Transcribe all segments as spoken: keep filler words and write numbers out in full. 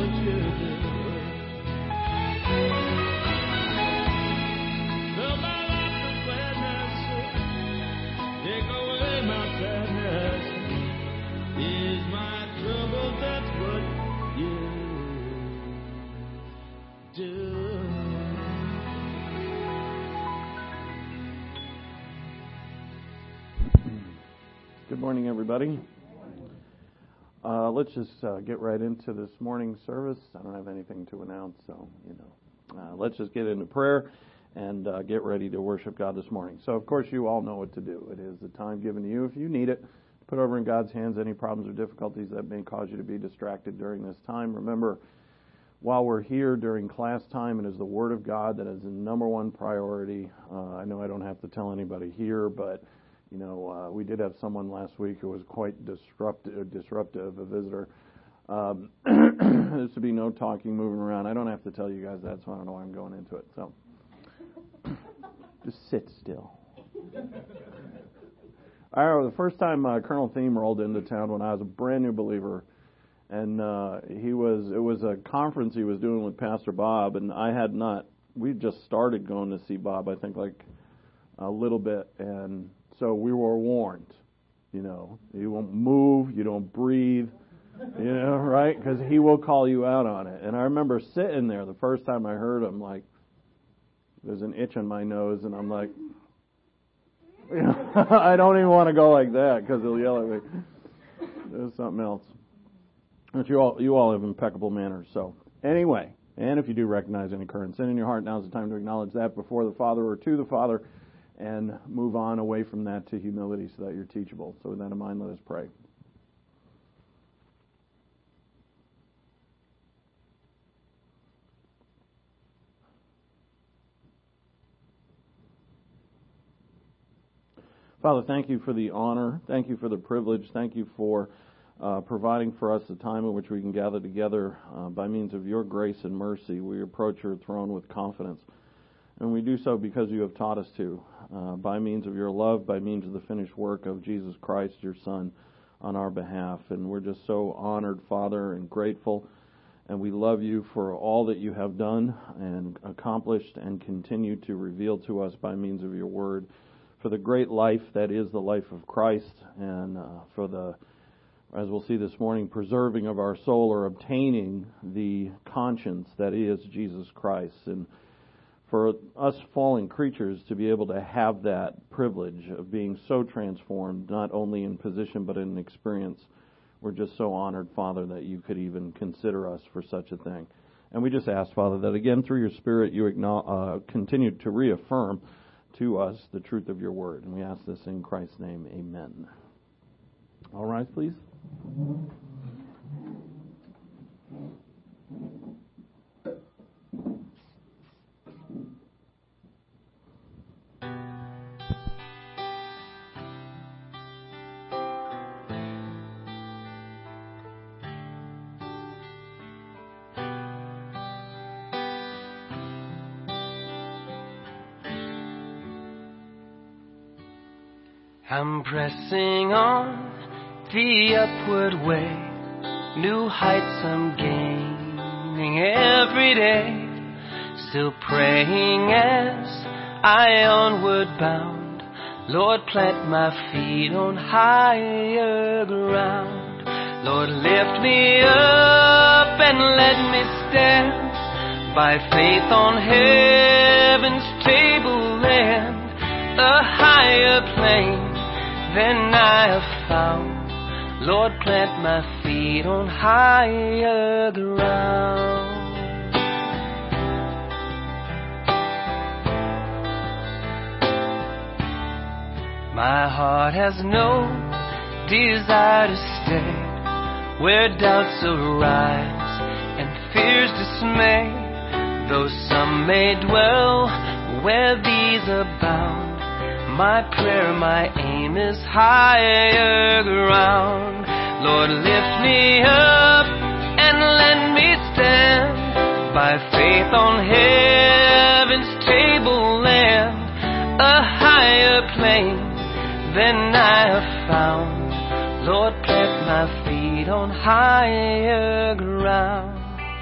what you do. Fill my life with gladness, take away my sadness. Ease my trouble, that's what you do. Good morning, everybody. Uh, let's just uh, get right into this morning's service. I don't have anything to announce, so, you know, uh, let's just get into prayer and uh, get ready to worship God this morning. So, of course, you all know what to do. It is the time given to you. If you need it, put over in God's hands any problems or difficulties that may cause you to be distracted during this time. Remember, while we're here during class time, it is the Word of God that is the number one priority. Uh, I know I don't have to tell anybody here, but You know, uh, we did have someone last week who was quite disruptive, disruptive a visitor. Um, there should be no talking, moving around. I don't have to tell you guys that, so I don't know why I'm going into it. So, just sit still. I remember the first time uh, Colonel Thiem rolled into town when I was a brand new believer, and uh, he was. It was a conference he was doing with Pastor Bob, and I had not. We just started going to see Bob, I think, like a little bit, and so we were warned, you know, you won't move, you don't breathe, you know, right? Because he will call you out on it. And I remember sitting there the first time I heard him, like, there's an itch on my nose, and I'm like, you know, I don't even want to go like that because he'll yell at me. There's something else. But you all, you all have impeccable manners. So anyway, and if you do recognize any current sin in your heart, now's the time to acknowledge that before the Father or to the Father, and move on away from that to humility so that you're teachable. So with that in mind, let us pray. Father, thank you for the honor. Thank you for the privilege. Thank you for uh, providing for us a time in which we can gather together uh, by means of your grace and mercy. We approach your throne with confidence. And we do so because you have taught us to, uh, by means of your love, by means of the finished work of Jesus Christ, your Son, on our behalf. And we're just so honored, Father, and grateful. And we love you for all that you have done and accomplished and continue to reveal to us by means of your word, for the great life that is the life of Christ, and uh, for the, as we'll see this morning, preserving of our soul or obtaining the conscience that is Jesus Christ. And for us fallen creatures to be able to have that privilege of being so transformed, not only in position but in experience, we're just so honored, Father, that you could even consider us for such a thing. And we just ask, Father, that again through your Spirit you uh, continue to reaffirm to us the truth of your word. And we ask this in Christ's name, amen. All rise, please. I'm pressing on the upward way, new heights I'm gaining every day, still praying as I onward bound. Lord, plant my feet on higher ground. Lord, lift me up and let me stand by faith on heaven's tableland, a higher plane than I have found. Lord, plant my feet on higher ground. My heart has no desire to stay where doubts arise and fears dismay, though some may dwell where these abound. My prayer, my aim is higher ground. Lord, lift me up and let me stand by faith on heaven's tableland, a higher plane than I have found. Lord, plant my feet on higher ground.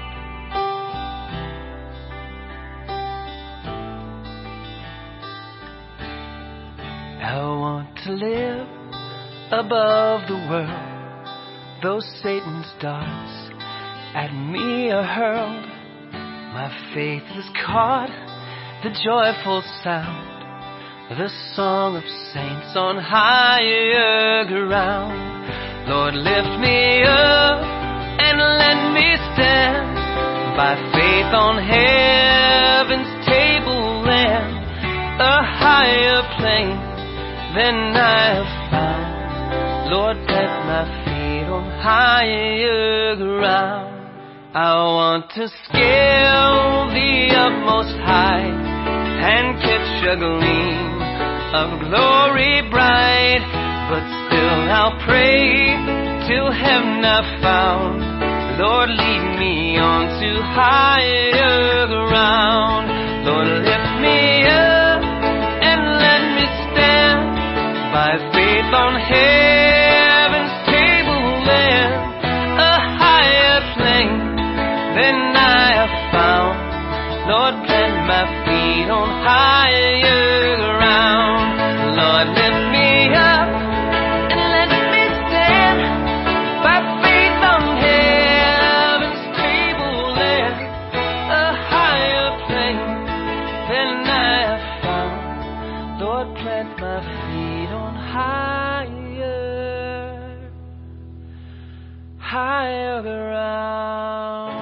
I want to live above the world. Though Satan's darts at me are hurled, my faith is caught, the joyful sound, the song of saints on higher ground. Lord, lift me up and let me stand by faith on heaven's tableland, a higher plane than I have found. Lord, plant my feet on higher ground. I want to scale the utmost height and catch a gleam of glory bright, but still I'll pray till heaven I've found. Lord, lead me on to higher ground. Lord, lift me up and let me stand by faith on heaven's tableland, a higher plane than I have found. Lord, plant my feet on higher ground. Lord, lift me up and let me stand by faith on heaven's tableland, a higher plane than I have found. Lord, plant my feet on higher, higher ground.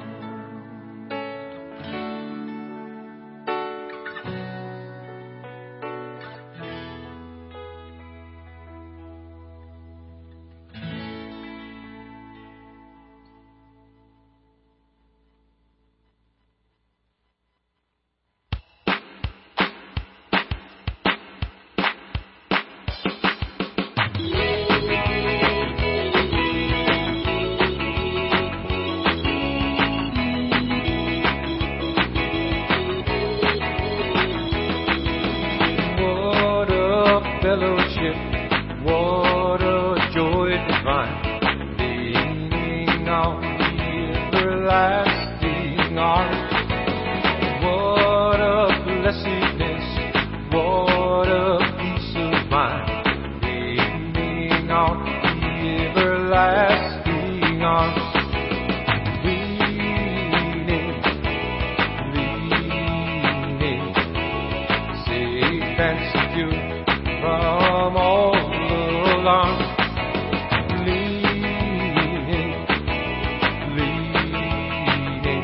Fellowship, what a joy divine, leaning on the everlasting arms. What a blessedness, what a peace of mind, leaning on the everlasting arms. Leaning, leaning, safe and secure from all alarm, leaning, leaning,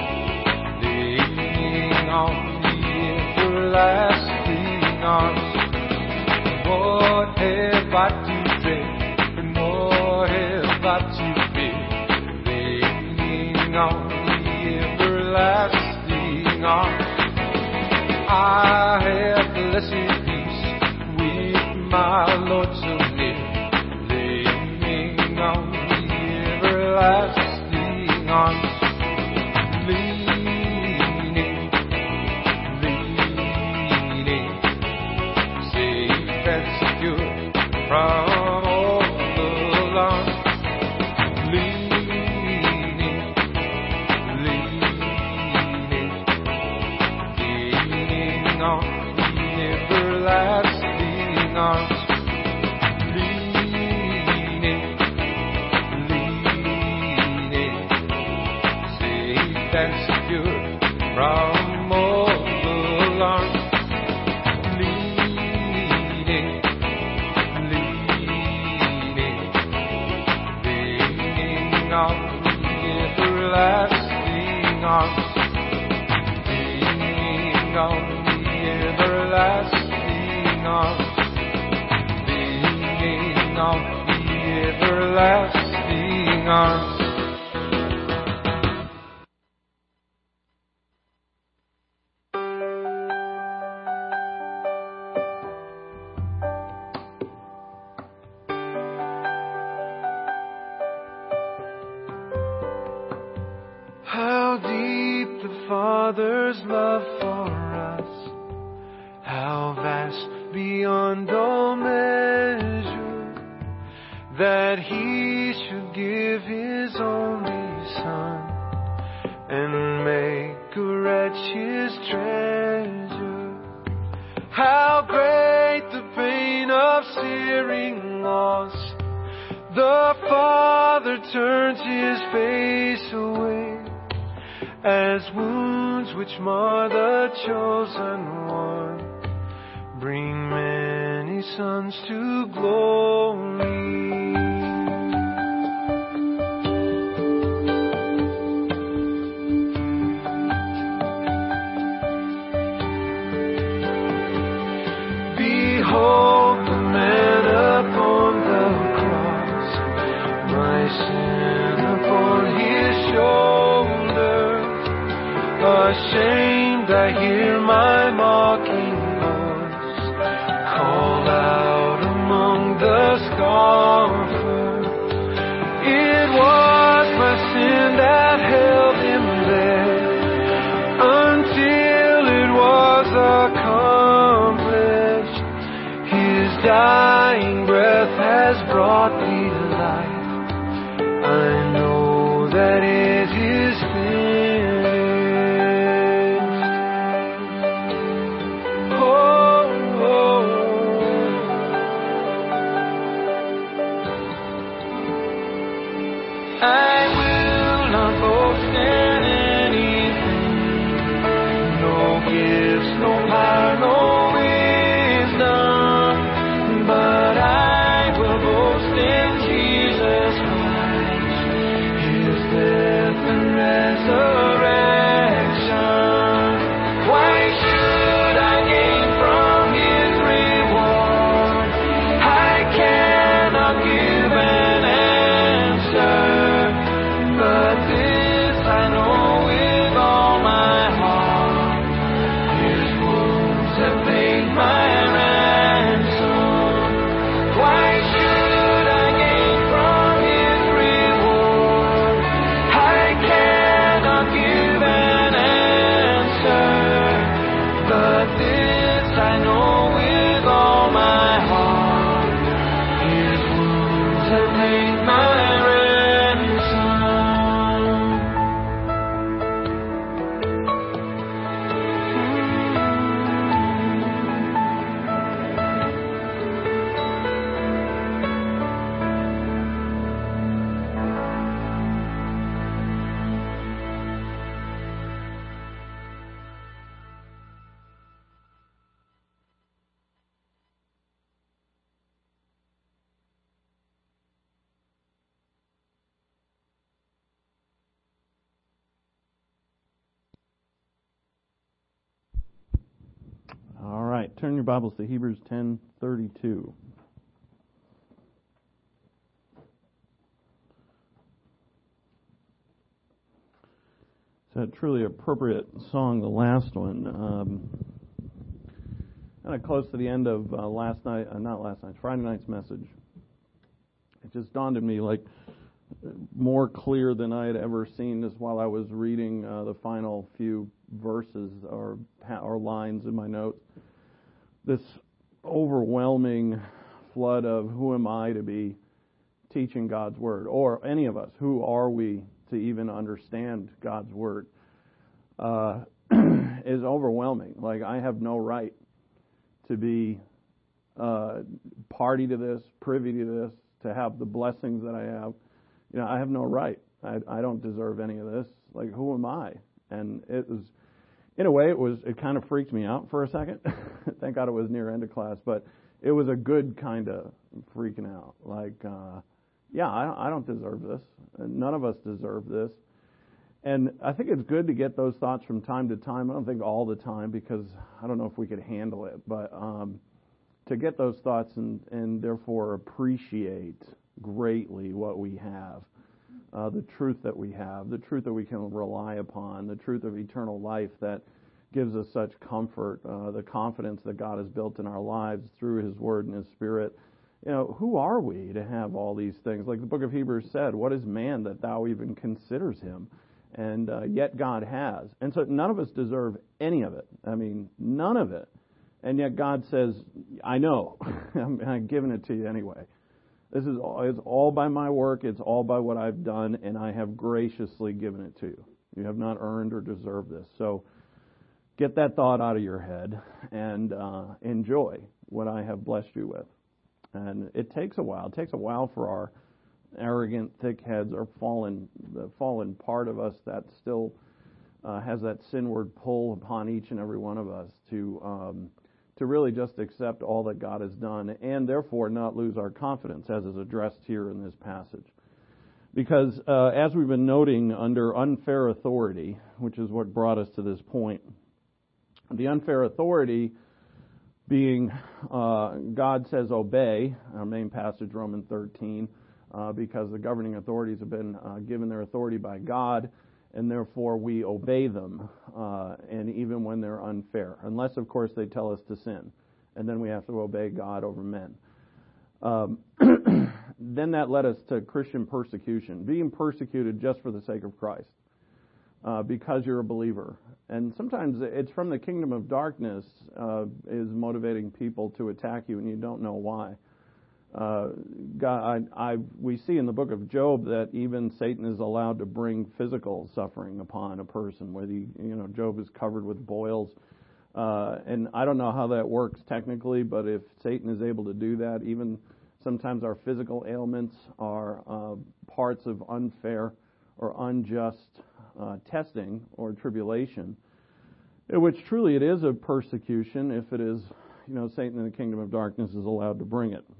leaning on the everlasting arms. What have I to dread, and what have I to fear? Leaning on the everlasting arms. I have blessed my Lord so near, leaning on the everlasting arms. Leaning, leaning, safe and secure from all alarm. Leaning, leaning, leaning on the everlasting arms. Leaning, leaning, safe and secure from all alarm. Leaning, leaning, leaning on the everlasting arms. Leaning on the everlasting arms. On the everlasting arms. How deep the Father's love for us, how vast beyond all measure, that He should give His only Son and make a wretch His treasure. How great the pain searing loss, the Father turns His face away, as wounds which mar the chosen one bring many sons to glory. Behold the man upon the cross, my sin upon His shoulders. Ashamed, I hear my mocking voice call out among the scoffers. It was my sin that held Him there until it was accomplished. His dying breath has brought me life. I know that it is finished. Oh, oh. I will not boast in anything, no gifts, no power, no wisdom, but I will boast in Jesus Christ, His death and resurrection. Why should I gain from His reward? I cannot give an answer, but this I know with all my heart: His wounds have paid my ransom. Why should I gain from His reward? I cannot give an answer, but this I know with all my heart: His wounds have paid my ransom. All right, turn your Bibles to Hebrews ten thirty-two. It's a truly appropriate song, the last one. Um, kind of close to the end of uh, last night, uh, not last night, Friday night's message. It just dawned on me like more clear than I had ever seen this while I was reading uh, the final few verses or or lines in my notes. This overwhelming flood of who am I to be teaching God's Word, or any of us, who are we to even understand God's Word, uh, is overwhelming. Like, I have no right to be uh, party to this, privy to this, to have the blessings that I have. You know, I have no right. I, I don't deserve any of this. Like, who am I? And it was, in a way, it was. It kind of freaked me out for a second. Thank God it was near end of class, but it was a good kind of freaking out. Like, uh, yeah, I don't, I don't deserve this. None of us deserve this. And I think it's good to get those thoughts from time to time. I don't think all the time, because I don't know if we could handle it, but um, to get those thoughts and, and therefore appreciate greatly what we have, uh, the truth that we have, the truth that we can rely upon, the truth of eternal life that gives us such comfort, uh, the confidence that God has built in our lives through His Word and His Spirit. You know, who are we to have all these things? Like the book of Hebrews said, what is man that thou even considers him? And uh, yet God has. And so none of us deserve any of it. I mean, none of it. And yet God says, I know. I'm, I'm giving it to you anyway. This is all, it's all by my work. It's all by what I've done, and I have graciously given it to you. You have not earned or deserved this. So get that thought out of your head and uh, enjoy what I have blessed you with. And it takes a while. It takes a while for our arrogant, thick heads or fallen, the fallen part of us that still uh, has that sinward pull upon each and every one of us to um, to really just accept all that God has done and therefore not lose our confidence, as is addressed here in this passage. Because uh, as we've been noting, under unfair authority, which is what brought us to this point, the unfair authority being uh, God says obey, our main passage, Romans thirteen, uh, because the governing authorities have been uh, given their authority by God, and therefore we obey them, uh, and even when they're unfair, unless, of course, they tell us to sin, and then we have to obey God over men. Um, then that led us to Christian persecution, being persecuted just for the sake of Christ, uh, because you're a believer. And sometimes it's from the kingdom of darkness uh, is motivating people to attack you, and you don't know why. Uh, God, I, I, we see in the book of Job that even Satan is allowed to bring physical suffering upon a person. Whether he, you know, Job is covered with boils, uh, and I don't know how that works technically, but if Satan is able to do that, even sometimes our physical ailments are uh, parts of unfair or unjust uh, testing or tribulation, which truly it is a persecution if it is, you know, Satan in the kingdom of darkness is allowed to bring it.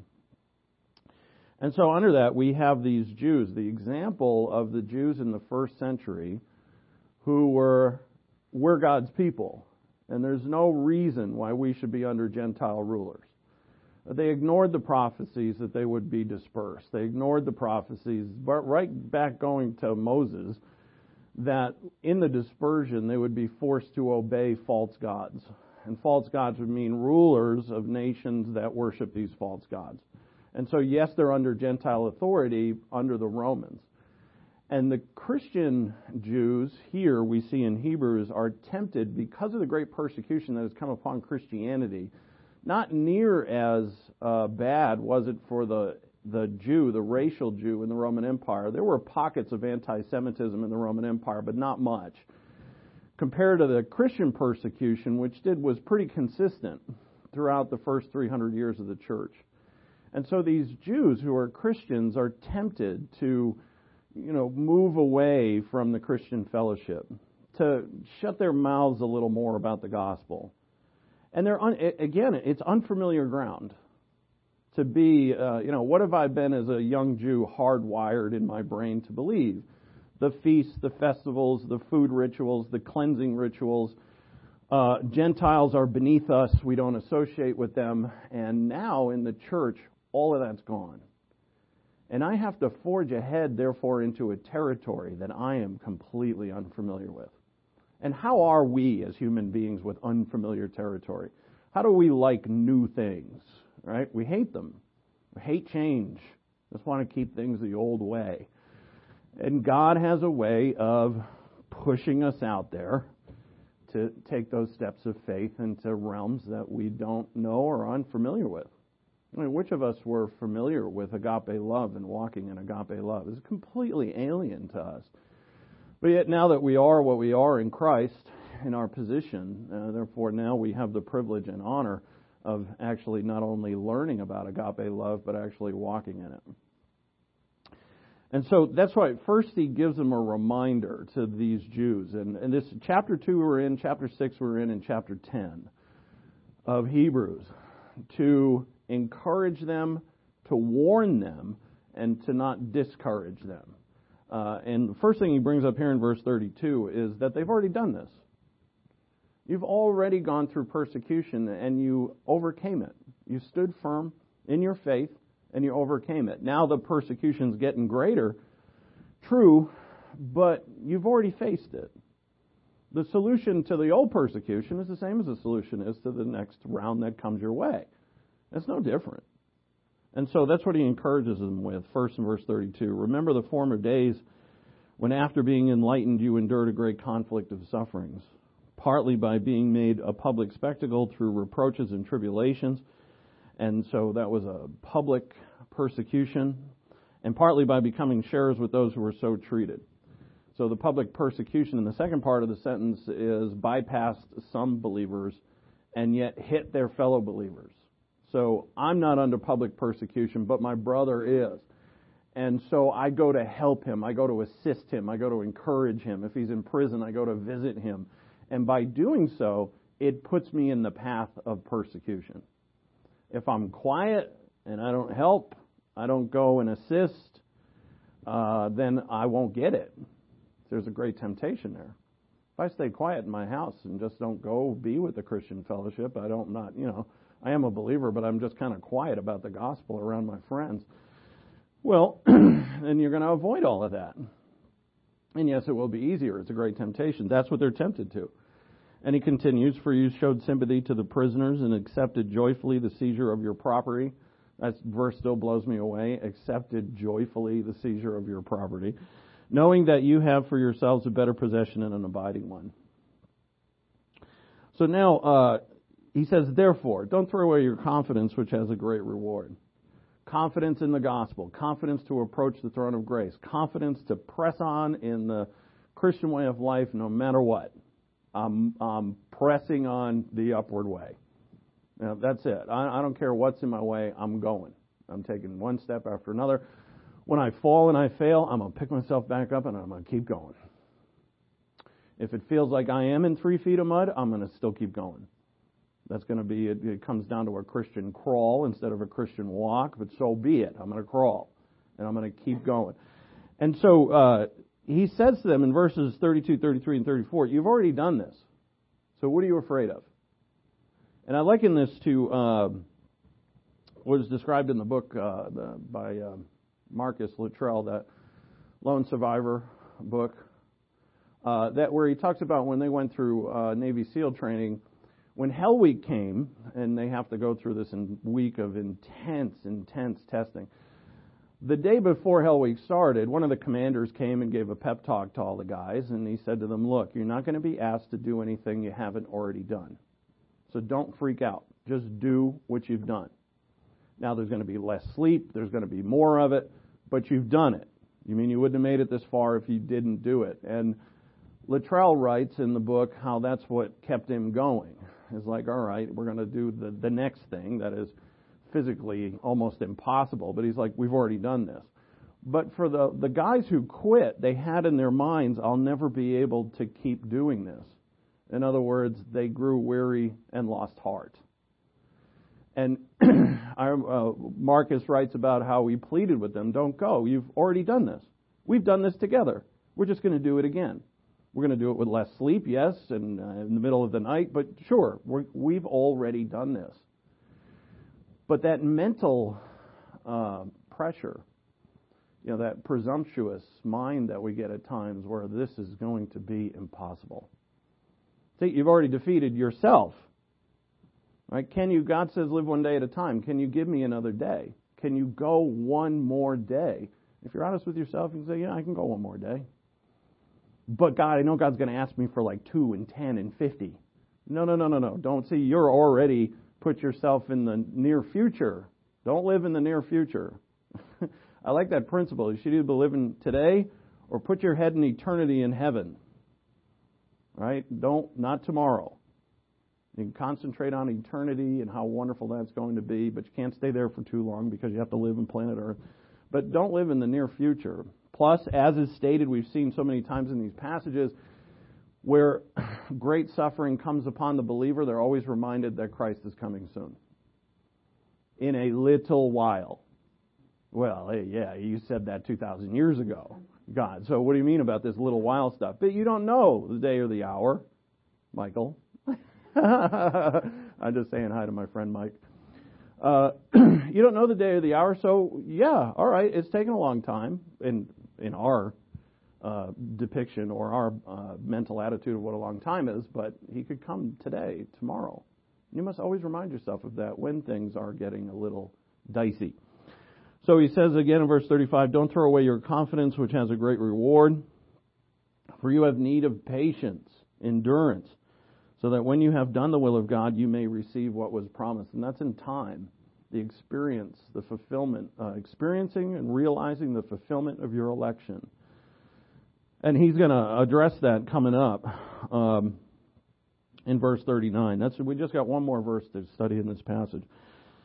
And so under that, we have these Jews, the example of the Jews in the first century who were, were God's people. And there's no reason why we should be under Gentile rulers. They ignored the prophecies that they would be dispersed. They ignored the prophecies, but right back going to Moses, that in the dispersion they would be forced to obey false gods. And false gods would mean rulers of nations that worship these false gods. And so, yes, they're under Gentile authority under the Romans. And the Christian Jews here we see in Hebrews are tempted because of the great persecution that has come upon Christianity. Not near as uh, bad was it for the the Jew, the racial Jew in the Roman Empire. There were pockets of anti-Semitism in the Roman Empire, but not much. Compared to the Christian persecution, which did was pretty consistent throughout the first three hundred years of the church. And so these Jews who are Christians are tempted to, you know, move away from the Christian fellowship, to shut their mouths a little more about the gospel. And they're un- again, it's unfamiliar ground to be, uh, you know, what have I been as a young Jew hardwired in my brain to believe? The feasts, the festivals, the food rituals, the cleansing rituals. Uh, Gentiles are beneath us. We don't associate with them. And now in the church, all of that's gone. And I have to forge ahead, therefore, into a territory that I am completely unfamiliar with. And how are we as human beings with unfamiliar territory? How do we like new things, right? We hate them. We hate change. Just want to keep things the old way. And God has a way of pushing us out there to take those steps of faith into realms that we don't know or are unfamiliar with. I mean, which of us were familiar with agape love and walking in agape love? It's completely alien to us. But yet now that we are what we are in Christ, in our position, uh, therefore now we have the privilege and honor of actually not only learning about agape love, but actually walking in it. And so that's why first he gives them a reminder to these Jews. And, and this chapter two we're in, chapter six we're in, and chapter ten of Hebrews, to encourage them, to warn them, and to not discourage them. Uh, and the first thing he brings up here in verse thirty-two is that they've already done this. You've already gone through persecution and you overcame it. You stood firm in your faith and you overcame it. Now the persecution's getting greater, true, but you've already faced it. The solution to the old persecution is the same as the solution is to the next round that comes your way. It's no different. And so that's what he encourages them with, first in verse thirty-two. Remember the former days when after being enlightened you endured a great conflict of sufferings, partly by being made a public spectacle through reproaches and tribulations. And so that was a public persecution, and partly by becoming sharers with those who were so treated. So the public persecution in the second part of the sentence is bypassed some believers and yet hit their fellow believers. So I'm not under public persecution, but my brother is. And so I go to help him. I go to assist him. I go to encourage him. If he's in prison, I go to visit him. And by doing so, it puts me in the path of persecution. If I'm quiet and I don't help, I don't go and assist, uh, then I won't get it. There's a great temptation there. If I stay quiet in my house and just don't go be with the Christian fellowship, I don't not, you know, I am a believer, but I'm just kind of quiet about the gospel around my friends. Well, then you're going to avoid all of that. And yes, it will be easier. It's a great temptation. That's what they're tempted to. And he continues, for you showed sympathy to the prisoners and accepted joyfully the seizure of your property. That verse still blows me away. Accepted joyfully the seizure of your property, knowing that you have for yourselves a better possession and an abiding one. So now, uh, he says, therefore, don't throw away your confidence, which has a great reward. Confidence in the gospel, confidence to approach the throne of grace, confidence to press on in the Christian way of life no matter what. I'm, I'm pressing on the upward way. Now, that's it. I, I don't care what's in my way. I'm going. I'm taking one step after another. When I fall and I fail, I'm going to pick myself back up and I'm going to keep going. If it feels like I am in three feet of mud, I'm going to still keep going. That's going to be, it, it comes down to a Christian crawl instead of a Christian walk, but so be it. I'm going to crawl, and I'm going to keep going. And so uh, he says to them in verses thirty-two, thirty-three, and thirty-four, you've already done this. So what are you afraid of? And I liken this to uh, what is described in the book uh, the, by uh, Marcus Luttrell, that Lone Survivor book, uh, that where he talks about when they went through uh, Navy SEAL training. When Hell Week came, and they have to go through this in week of intense, intense testing, the day before Hell Week started, one of the commanders came and gave a pep talk to all the guys, and he said to them, look, you're not going to be asked to do anything you haven't already done. So don't freak out. Just do what you've done. Now, there's going to be less sleep, there's going to be more of it, but you've done it. You mean you wouldn't have made it this far if you didn't do it? And Luttrell writes in the book how that's what kept him going. It's like, all right, we're going to do the, the next thing that is physically almost impossible. But he's like, we've already done this. But for the, the guys who quit, they had in their minds, I'll never be able to keep doing this. In other words, they grew weary and lost heart. And I, uh, Marcus writes about how he pleaded with them, don't go. You've already done this. We've done this together. We're just going to do it again. We're going to do it with less sleep, yes, and uh, in the middle of the night, but sure, we're, we've already done this. But that mental uh, pressure, you know, that presumptuous mind that we get at times where this is going to be impossible. See, you've already defeated yourself. Right? Can you, God says, live one day at a time. Can you give me another day? Can you go one more day? If you're honest with yourself, you can say, yeah, I can go one more day. But God, I know God's going to ask me for like two and ten and fifty. No, no, no, no, no. Don't see, you're already put yourself in the near future. Don't live in the near future. I like that principle. You should either live in today or put your head in eternity in heaven. Right? Don't, not tomorrow. You can concentrate on eternity and how wonderful that's going to be, but you can't stay there for too long because you have to live on planet Earth. But don't live in the near future. Plus, as is stated, we've seen so many times in these passages, where great suffering comes upon the believer, they're always reminded that Christ is coming soon. In a little while. Well, hey, yeah, you said that two thousand years ago, God. So what do you mean about this little while stuff? But you don't know the day or the hour, Michael. I'm just saying hi to my friend Mike. Uh, you don't know the day or the hour, so yeah, all right, it's taken a long time in in our uh, depiction or our uh, mental attitude of what a long time is, but he could come today, tomorrow. You must always remind yourself of that when things are getting a little dicey. So he says again in verse thirty-five, don't throw away your confidence, which has a great reward, for you have need of patience, endurance, so that when you have done the will of God, you may receive what was promised. And that's in time, the experience, the fulfillment, uh, experiencing and realizing the fulfillment of your election. And he's going to address that coming up um, in verse thirty-nine. That's we just got one more verse to study in this passage.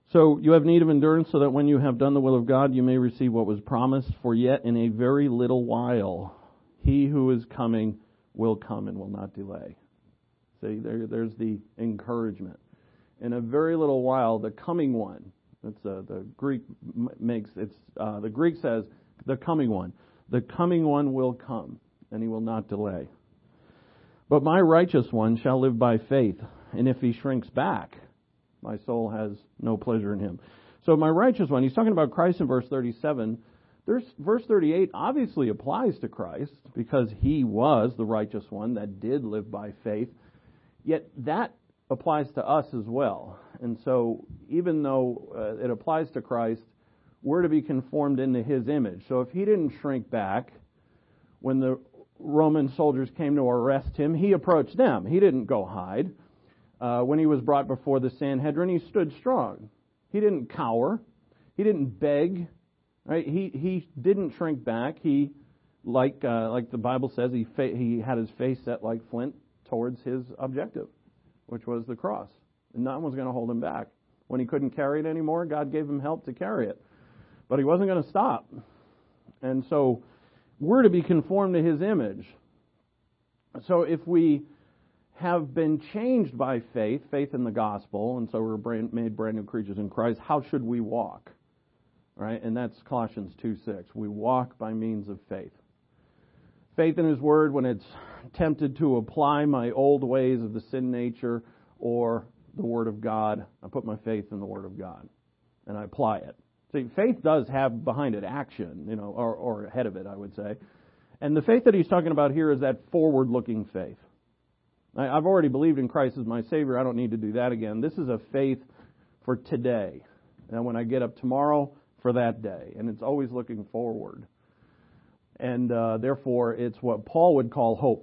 So you have need of endurance, so that when you have done the will of God, you may receive what was promised. For yet in a very little while, he who is coming will come and will not delay. See, there, there's the encouragement. In a very little while, the coming one. That's uh, the Greek makes it's uh, the Greek says the coming one. The coming one will come, and he will not delay. But my righteous one shall live by faith, and if he shrinks back, my soul has no pleasure in him. So my righteous one, he's talking about Christ in verse thirty-seven. There's, verse thirty-eight obviously applies to Christ because he was the righteous one that did live by faith. Yet that applies to us as well. And so even though uh, it applies to Christ, we're to be conformed into his image. So if he didn't shrink back when the Roman soldiers came to arrest him, he approached them. He didn't go hide. Uh, when he was brought before the Sanhedrin, he stood strong. He didn't cower. He didn't beg. Right? He he didn't shrink back. He, like uh, like the Bible says, he fa- he had his face set like flint towards his objective, which was the cross. And no one was going to hold him back. When he couldn't carry it anymore, God gave him help to carry it. But he wasn't going to stop. And so we're to be conformed to his image. So if we have been changed by faith, faith in the gospel, and so we're brand, made brand new creatures in Christ, how should we walk? Right? And that's Colossians two six. We walk by means of faith. Faith in his word when it's tempted to apply my old ways of the sin nature or the word of God. I put my faith in the word of God and I apply it. See, faith does have behind it action, you know, or, or ahead of it, I would say. And the faith that he's talking about here is that forward-looking faith. I've already believed in Christ as my Savior. I don't need to do that again. This is a faith for today. And when I get up tomorrow, for that day. And it's always looking forward. And uh, therefore, it's what Paul would call hope.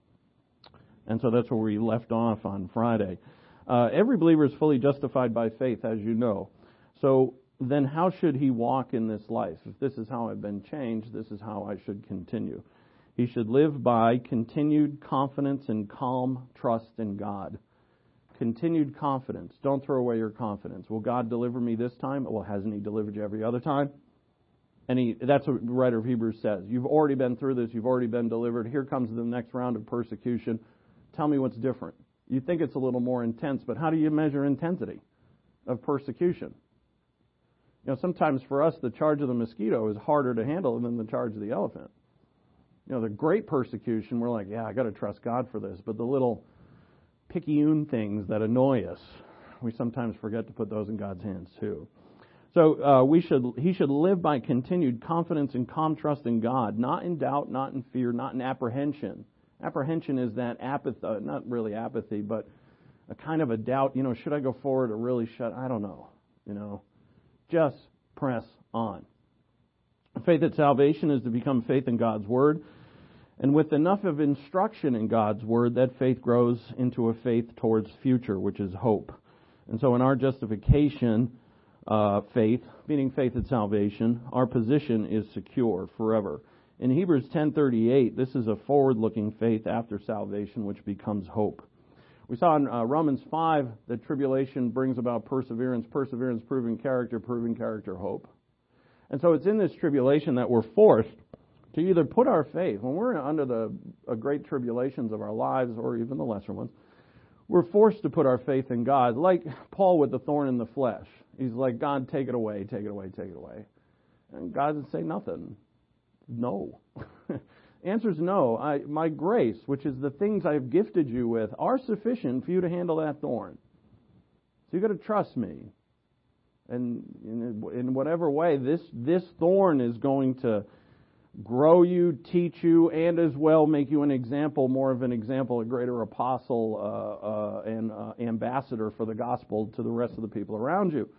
And so that's where we left off on Friday. Uh, every believer is fully justified by faith, as you know. So then how should he walk in this life? If this is how I've been changed, this is how I should continue. He should live by continued confidence and calm trust in God. Continued confidence. Don't throw away your confidence. Will God deliver me this time? Well, hasn't he delivered you every other time? And he, that's what the writer of Hebrews says. You've already been through this. You've already been delivered. Here comes the next round of persecution. Tell me what's different. You think it's a little more intense, but how do you measure intensity of persecution? You know, sometimes for us, the charge of the mosquito is harder to handle than the charge of the elephant. You know, the great persecution, we're like, yeah, I got to trust God for this. But the little picayune things that annoy us, we sometimes forget to put those in God's hands too. So uh, we should he should live by continued confidence and calm trust in God, not in doubt, not in fear, not in apprehension. Apprehension is that apathy, uh, not really apathy, but a kind of a doubt. You know, should I go forward or really shut? I don't know. You know, just press on. Faith at salvation is to become faith in God's Word. And with enough of instruction in God's Word, that faith grows into a faith towards future, which is hope. And so in our justification uh, faith, meaning faith at salvation, our position is secure forever. In Hebrews ten thirty-eight, this is a forward-looking faith after salvation, which becomes hope. We saw in uh, Romans five that tribulation brings about perseverance, perseverance proving character, proving character hope. And so it's in this tribulation that we're forced to either put our faith, when we're under the uh, great tribulations of our lives, or even the lesser ones, we're forced to put our faith in God, like Paul with the thorn in the flesh. He's like, God, take it away, take it away, take it away. And God would say nothing. No. Answer is no. I, my grace, which is the things I've gifted you with, are sufficient for you to handle that thorn. So you've got to trust me. And in, in whatever way, this, this thorn is going to grow you, teach you, and as well make you an example, more of an example, a greater apostle uh, uh, and uh, ambassador for the gospel to the rest of the people around you.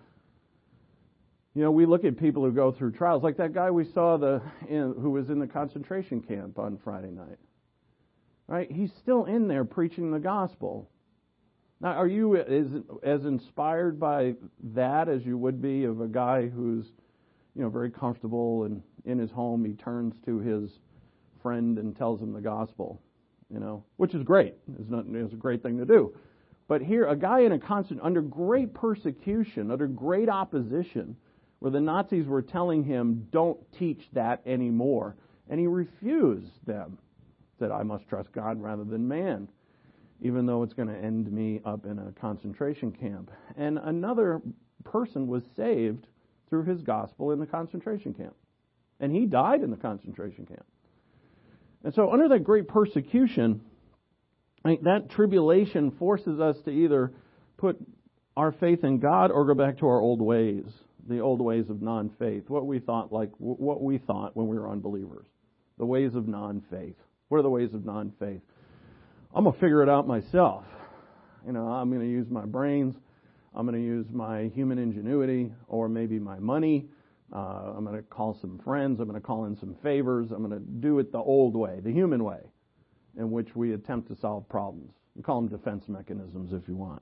You know, we look at people who go through trials, like that guy we saw the in, who was in the concentration camp on Friday night. Right? He's still in there preaching the gospel. Now, are you as, as inspired by that as you would be of a guy who's, you know, very comfortable and in his home he turns to his friend and tells him the gospel, you know, which is great. It's, not, it's a great thing to do. But here, a guy in a constant, under great persecution, under great opposition, where the Nazis were telling him, don't teach that anymore. And he refused them. Said, I must trust God rather than man, even though it's going to end me up in a concentration camp. And another person was saved through his gospel in the concentration camp. And he died in the concentration camp. And so under that great persecution, I think that tribulation forces us to either put our faith in God or go back to our old ways, the old ways of non-faith, what we thought like what we thought when we were unbelievers, the ways of non-faith. What are the ways of non-faith? I'm going to figure it out myself. You know, I'm going to use my brains. I'm going to use my human ingenuity or maybe my money. Uh, I'm going to call some friends. I'm going to call in some favors. I'm going to do it the old way, the human way, in which we attempt to solve problems. You call them defense mechanisms if you want.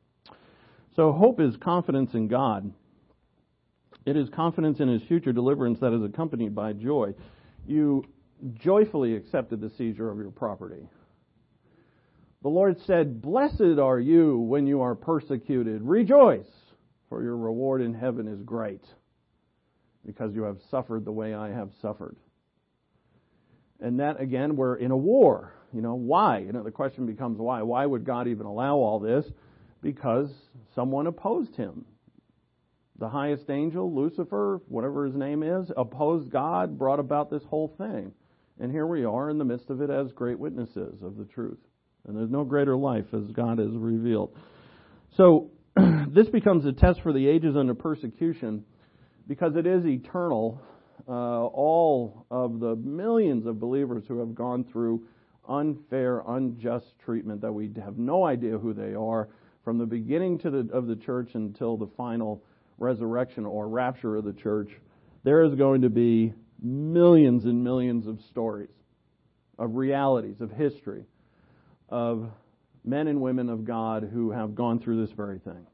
So hope is confidence in God. It is confidence in His future deliverance that is accompanied by joy. You joyfully accepted the seizure of your property. The Lord said, blessed are you when you are persecuted. Rejoice, for your reward in heaven is great, because you have suffered the way I have suffered. And that, again, we're in a war. You know, why? You know, the question becomes why. Why would God even allow all this? Because someone opposed Him. The highest angel, Lucifer, whatever his name is, opposed God, brought about this whole thing. And here we are in the midst of it as great witnesses of the truth. And there's no greater life as God has revealed. So this becomes a test for the ages under persecution because it is eternal. Uh, all of the millions of believers who have gone through unfair, unjust treatment that we have no idea who they are from the beginning to the, of the church until the final resurrection or rapture of the church, there is going to be millions and millions of stories, of realities, of history, of men and women of God who have gone through this very thing.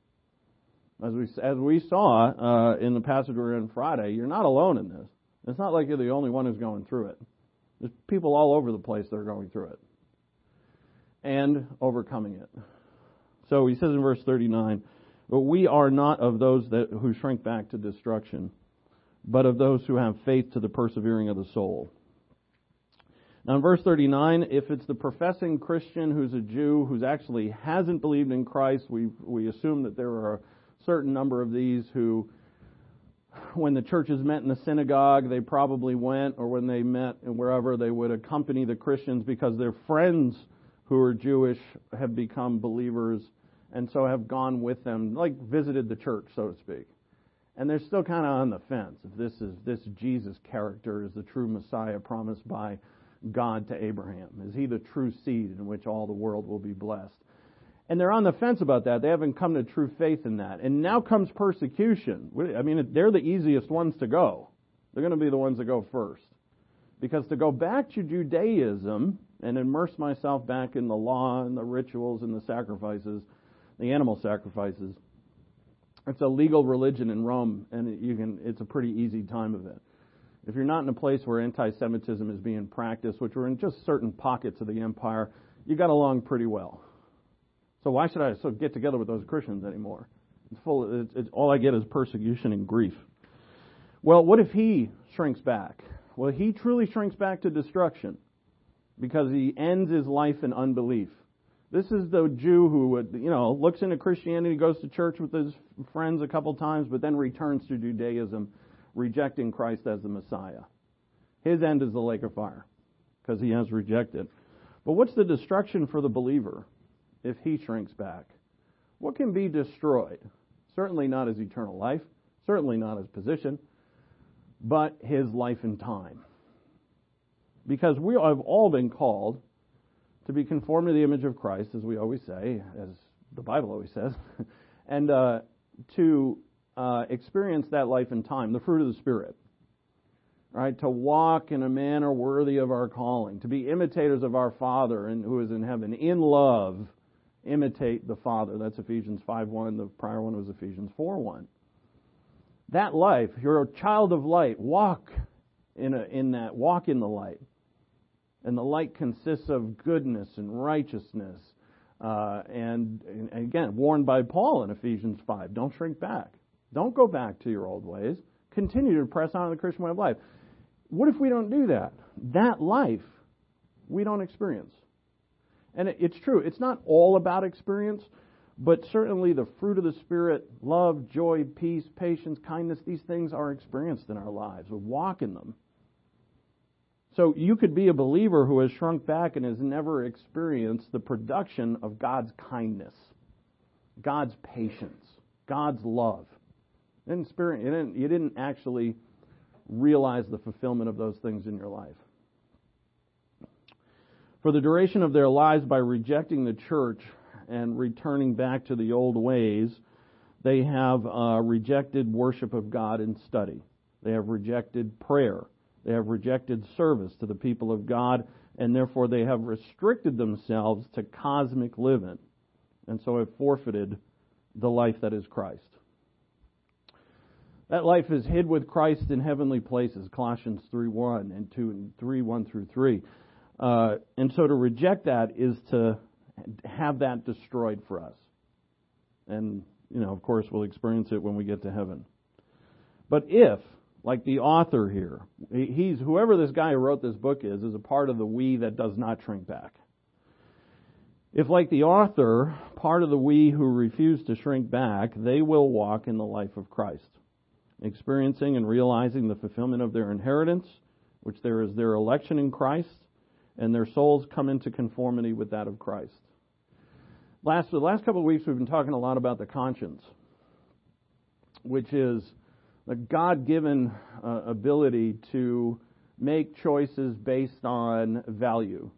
As we as we saw uh, in the passage we were in Friday, you're not alone in this. It's not like you're the only one who's going through it. There's people all over the place that are going through it and overcoming it. So he says in verse thirty-nine, but we are not of those that who shrink back to destruction, but of those who have faith to the persevering of the soul. Now in verse thirty-nine, if it's the professing Christian who's a Jew who's actually hasn't believed in Christ, we we assume that there are a certain number of these who, when the churches met in the synagogue, they probably went, or when they met and wherever, they would accompany the Christians because their friends who are Jewish have become believers and so have gone with them, like visited the church, so to speak. And they're still kind of on the fence if this is this Jesus character is the true Messiah promised by God to Abraham. Is he the true seed in which all the world will be blessed? And they're on the fence about that. They haven't come to true faith in that. And now comes persecution. I mean, they're the easiest ones to go. They're going to be the ones that go first. Because to go back to Judaism and immerse myself back in the law and the rituals and the sacrifices, the animal sacrifices, it's a legal religion in Rome, and you can. It's a pretty easy time of it. If you're not in a place where anti-Semitism is being practiced, which were in just certain pockets of the empire, you got along pretty well. So why should I so get together with those Christians anymore? It's full. Of, it's, it's all I get is persecution and grief. Well, what if he shrinks back? Well, he truly shrinks back to destruction because he ends his life in unbelief. This is the Jew who would, you know, looks into Christianity, goes to church with his friends a couple times, but then returns to Judaism, rejecting Christ as the Messiah. His end is the lake of fire because he has rejected. But what's the destruction for the believer if he shrinks back? What can be destroyed? Certainly not his eternal life, certainly not his position, but his life and time. Because we have all been called to be conformed to the image of Christ, as we always say, as the Bible always says, and uh, to uh, experience that life and time, the fruit of the Spirit. Right? To walk in a manner worthy of our calling, to be imitators of our Father and who is in heaven, in love, imitate the Father. That's Ephesians five one. The prior one was Ephesians four one. That life, you're a child of light. Walk in a, in that. Walk in the light. And the light consists of goodness and righteousness, Uh, and, and again, warned by Paul in Ephesians five, don't shrink back. Don't go back to your old ways. Continue to press on in the Christian way of life. What if we don't do that? That life we don't experience. And it, it's true, it's not all about experience, but certainly the fruit of the Spirit, love, joy, peace, patience, kindness, these things are experienced in our lives. We walk in them. So you could be a believer who has shrunk back and has never experienced the production of God's kindness, God's patience, God's love. You didn't, experience, you didn't, you didn't actually realize the fulfillment of those things in your life. For the duration of their lives, by rejecting the church and returning back to the old ways, they have uh, rejected worship of God and study. They have rejected prayer. They have rejected service to the people of God, and therefore they have restricted themselves to cosmic living, and so have forfeited the life that is Christ. That life is hid with Christ in heavenly places, Colossians three one and two and three one through three. Uh, and so to reject that is to have that destroyed for us. And, you know, of course, we'll experience it when we get to heaven. But if, like the author here, he's whoever this guy who wrote this book is, is a part of the we that does not shrink back. If, like the author, part of the we who refuse to shrink back, they will walk in the life of Christ, experiencing and realizing the fulfillment of their inheritance, which there is their election in Christ, and their souls come into conformity with that of Christ. Last, the last couple of weeks we've been talking a lot about the conscience, which is the God-given uh, ability to make choices based on value.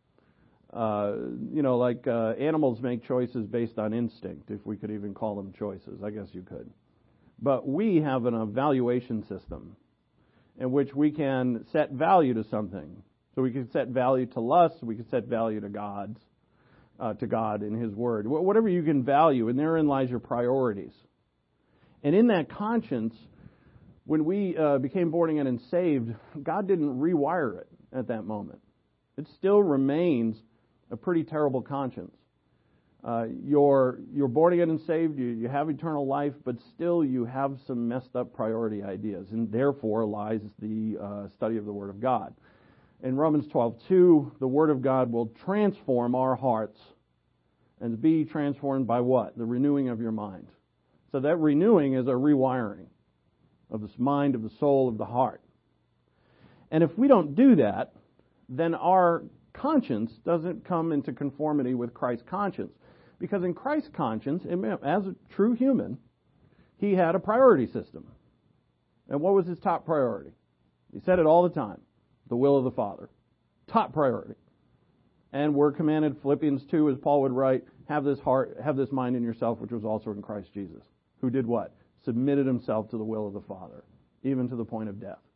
Uh, you know, like uh, animals make choices based on instinct, if we could even call them choices. I guess you could. But we have an evaluation system in which we can set value to something. So we can set value to lust, we can set value to God's, uh, to God in His Word. Whatever you can value, and therein lies your priorities. And in that conscience, when we uh, became born again and saved, God didn't rewire it at that moment. It still remains a pretty terrible conscience. Uh, you're you're born again and saved, you, you have eternal life, but still you have some messed up priority ideas, and therefore lies the uh, study of the Word of God. In Romans twelve two, the Word of God will transform our hearts, and be transformed by what? The renewing of your mind. So that renewing is a rewiring of this mind, of the soul, of the heart. And if we don't do that, then our conscience doesn't come into conformity with Christ's conscience. Because in Christ's conscience, as a true human, He had a priority system. And what was His top priority? He said it all the time. The will of the Father. Top priority. And we're commanded, Philippians two, as Paul would write, have this heart, have this mind in yourself, which was also in Christ Jesus. Who did what? Submitted Himself to the will of the Father, even to the point of death.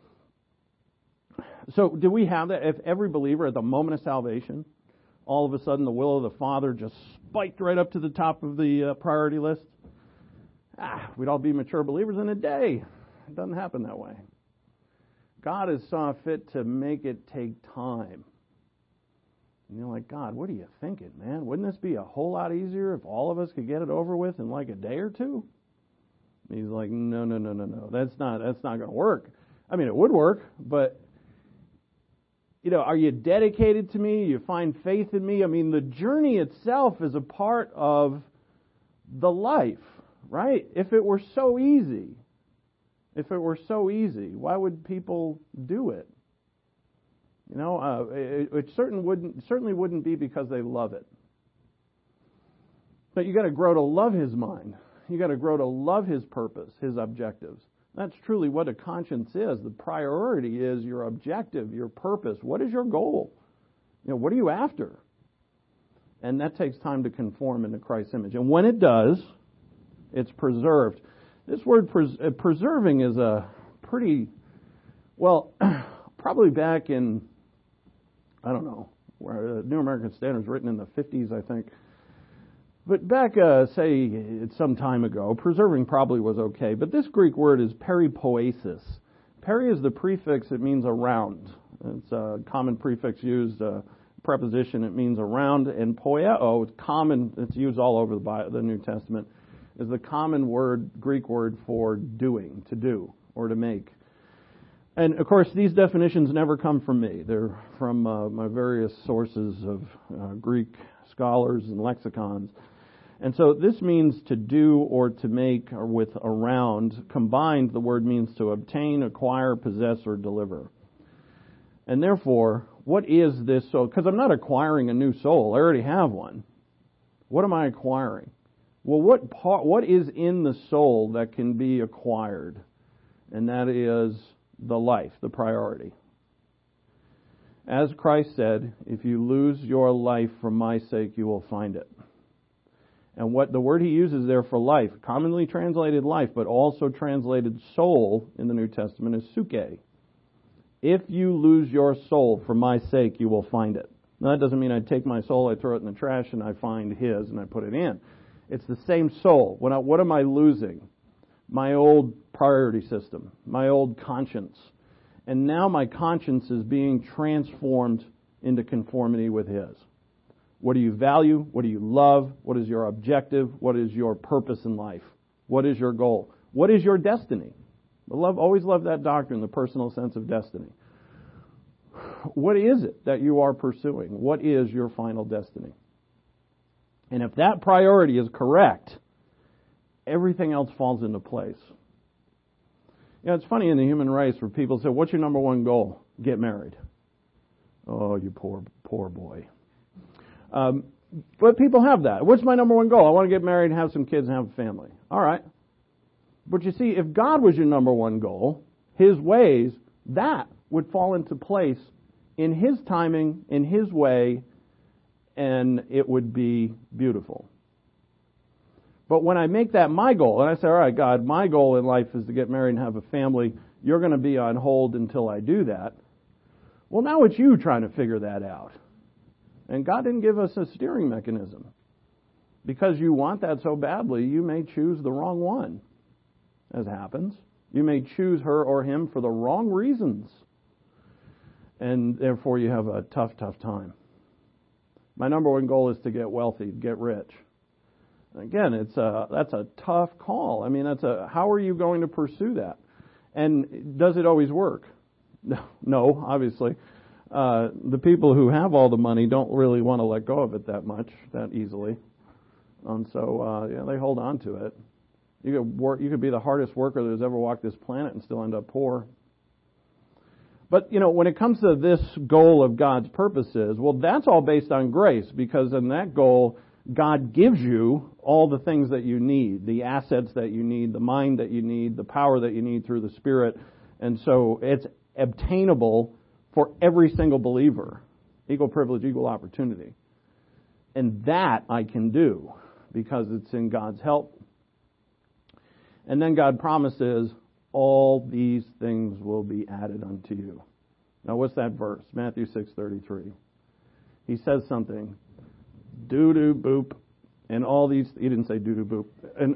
So do we have that? If every believer at the moment of salvation, all of a sudden the will of the Father just spiked right up to the top of the uh, priority list, ah, we'd all be mature believers in a day. It doesn't happen that way. God has saw fit to make it take time. And you're like, God, what are you thinking, man? Wouldn't this be a whole lot easier if all of us could get it over with in like a day or two? And he's like, no, no, no, no, no. That's not, that's not going to work. I mean, it would work, but, you know, are you dedicated to me? You find faith in me? I mean, the journey itself is a part of the life, right? If it were so easy, if it were so easy, why would people do it? You know, uh, it, it certain wouldn't, certainly wouldn't be because they love it. But you got to grow to love His mind. You got to grow to love His purpose, His objectives. That's truly what a conscience is. The priority is your objective, your purpose. What is your goal? You know, what are you after? And that takes time to conform into Christ's image. And when it does, it's preserved. This word pres- uh, preserving is a pretty, well, probably back in, I don't know, where the New American Standard was written in the fifties, I think. But back, uh, say, some time ago, preserving probably was okay. But this Greek word is peripoiesis. Peri is the prefix. It means around. It's a common prefix used uh, preposition. It means around, and poieo, it's common, it's used all over the Bible, the New Testament, is the common word, Greek word for doing, to do, or to make. And, of course, these definitions never come from me. They're from uh, my various sources of uh, Greek scholars and lexicons. And so this means to do or to make, or with around. Combined, the word means to obtain, acquire, possess, or deliver. And therefore, what is this soul? Because I'm not acquiring a new soul. I already have one. What am I acquiring? Well, what part, what is in the soul that can be acquired? And that is the life, the priority. As Christ said, if you lose your life for my sake, you will find it. And what the word he uses there for life, commonly translated life, but also translated soul in the New Testament, is suke. If you lose your soul for my sake, you will find it. Now, that doesn't mean I take my soul, I throw it in the trash, and I find his, and I put it in. It's the same soul. When I, what am I losing? My old priority system, my old conscience. And now my conscience is being transformed into conformity with his. What do you value? What do you love? What is your objective? What is your purpose in life? What is your goal? What is your destiny? I love, always love that doctrine, the personal sense of destiny. What is it that you are pursuing? What is your final destiny? And if that priority is correct, everything else falls into place. You know, it's funny in the human race where people say, what's your number one goal? Get married. Oh, you poor, poor boy. Um, but people have that. What's my number one goal? I want to get married and have some kids and have a family. All right. But you see, if God was your number one goal, his ways, that would fall into place in his timing, in his way, and it would be beautiful. But when I make that my goal, and I say, all right, God, my goal in life is to get married and have a family, you're going to be on hold until I do that. Well, now it's you trying to figure that out. And God didn't give us a steering mechanism. Because you want that so badly, you may choose the wrong one, as happens. You may choose her or him for the wrong reasons. And therefore you have a tough, tough time. My number one goal is to get wealthy, get rich. Again, it's a, that's a tough call. I mean, that's a, how are you going to pursue that? And does it always work? No, obviously. Uh, the people who have all the money don't really want to let go of it that much, that easily. And so, uh, yeah, they hold on to it. You could work, you could be the hardest worker that has ever walked this planet and still end up poor. But, you know, when it comes to this goal of God's purposes, well, that's all based on grace, because in that goal, God gives you all the things that you need, the assets that you need, the mind that you need, the power that you need through the Spirit. And so it's obtainable for every single believer. Equal privilege, equal opportunity. And that I can do because it's in God's help. And then God promises, all these things will be added unto you. Now what's that verse? Matthew six thirty-three. He says something. Doo-doo boop. And all these, he didn't say doo-doo boop. And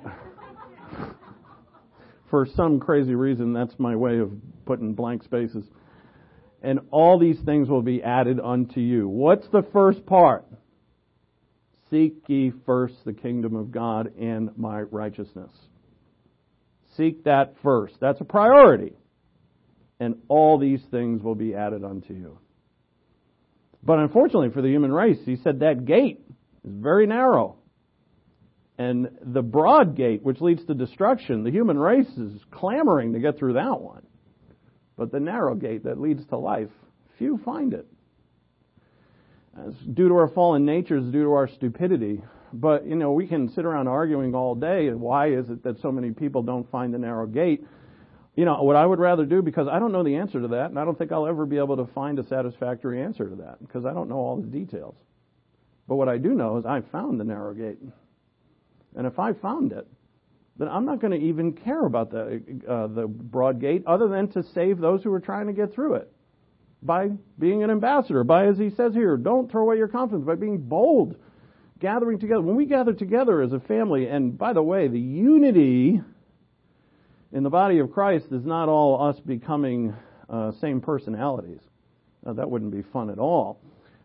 for some crazy reason, that's my way of putting blank spaces. And all these things will be added unto you. What's the first part? Seek ye first the kingdom of God and my righteousness. Seek that first. That's a priority. And all these things will be added unto you. But unfortunately for the human race, he said that gate is very narrow. And the broad gate, which leads to destruction, the human race is clamoring to get through that one. But the narrow gate that leads to life, few find it. It's due to our fallen nature, it's due to our stupidity. But, you know, we can sit around arguing all day, and why is it that so many people don't find the narrow gate? You know, what I would rather do, because I don't know the answer to that, and I don't think I'll ever be able to find a satisfactory answer to that, because I don't know all the details. But what I do know is I found the narrow gate. And if I found it, then I'm not going to even care about the uh, the broad gate other than to save those who are trying to get through it. By being an ambassador, by, as he says here, don't throw away your confidence, by being bold, gathering together. When we gather together as a family, and by the way, the unity in the body of Christ is not all us becoming uh, same personalities. Now, that wouldn't be fun at all.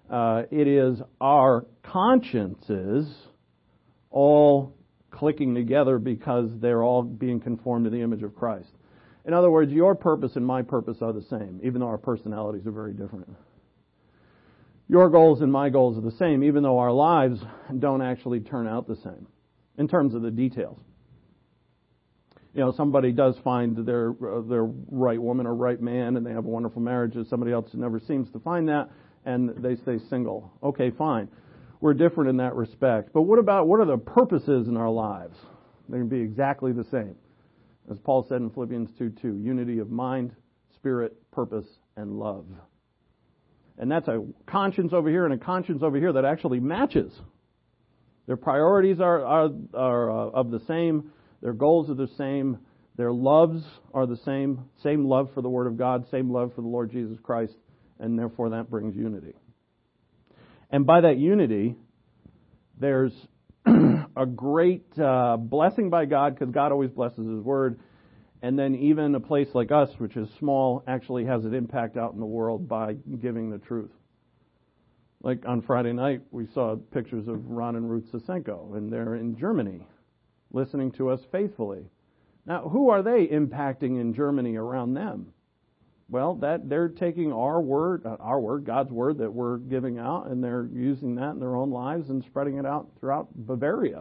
Uh, it is our consciences all clicking together because they're all being conformed to the image of Christ. In other words, your purpose and my purpose are the same, even though our personalities are very different. Your goals and my goals are the same, even though our lives don't actually turn out the same in terms of the details. You know, somebody does find their uh, their right woman or right man, and they have a wonderful marriage, and somebody else never seems to find that, and they stay single. Okay, fine. We're different in that respect. But what about, what are the purposes in our lives? They're going to be exactly the same. As Paul said in Philippians two two, unity of mind, spirit, purpose, and love. And that's a conscience over here and a conscience over here that actually matches. Their priorities are are, are uh, of the same. Their goals are the same. Their loves are the same. Same love for the Word of God, same love for the Lord Jesus Christ, and therefore that brings unity. And by that unity, there's a great uh, blessing by God, because God always blesses His Word. And then even a place like us, which is small, actually has an impact out in the world by giving the truth. Like on Friday night, we saw pictures of Ron and Ruth Sasenko, and they're in Germany, listening to us faithfully. Now, who are they impacting in Germany around them? Well, that they're taking our word, uh, our word, God's word that we're giving out, and they're using that in their own lives and spreading it out throughout Bavaria.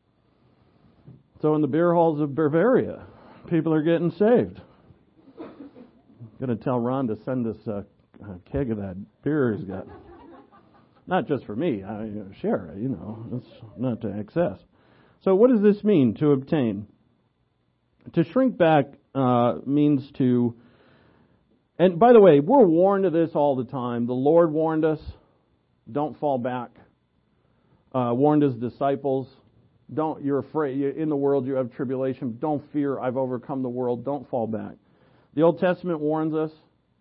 So in the beer halls of Bavaria, people are getting saved. I'm going to tell Ron to send us a, a keg of that beer he's got. Not just for me, I you know, share it, you know, it's not to excess. So what does this mean, to obtain? To shrink back uh, means to... And by the way, we're warned of this all the time. The Lord warned us, don't fall back. Uh, warned His disciples, don't, you're afraid, in the world you have tribulation. Don't fear, I've overcome the world. Don't fall back. The Old Testament warns us.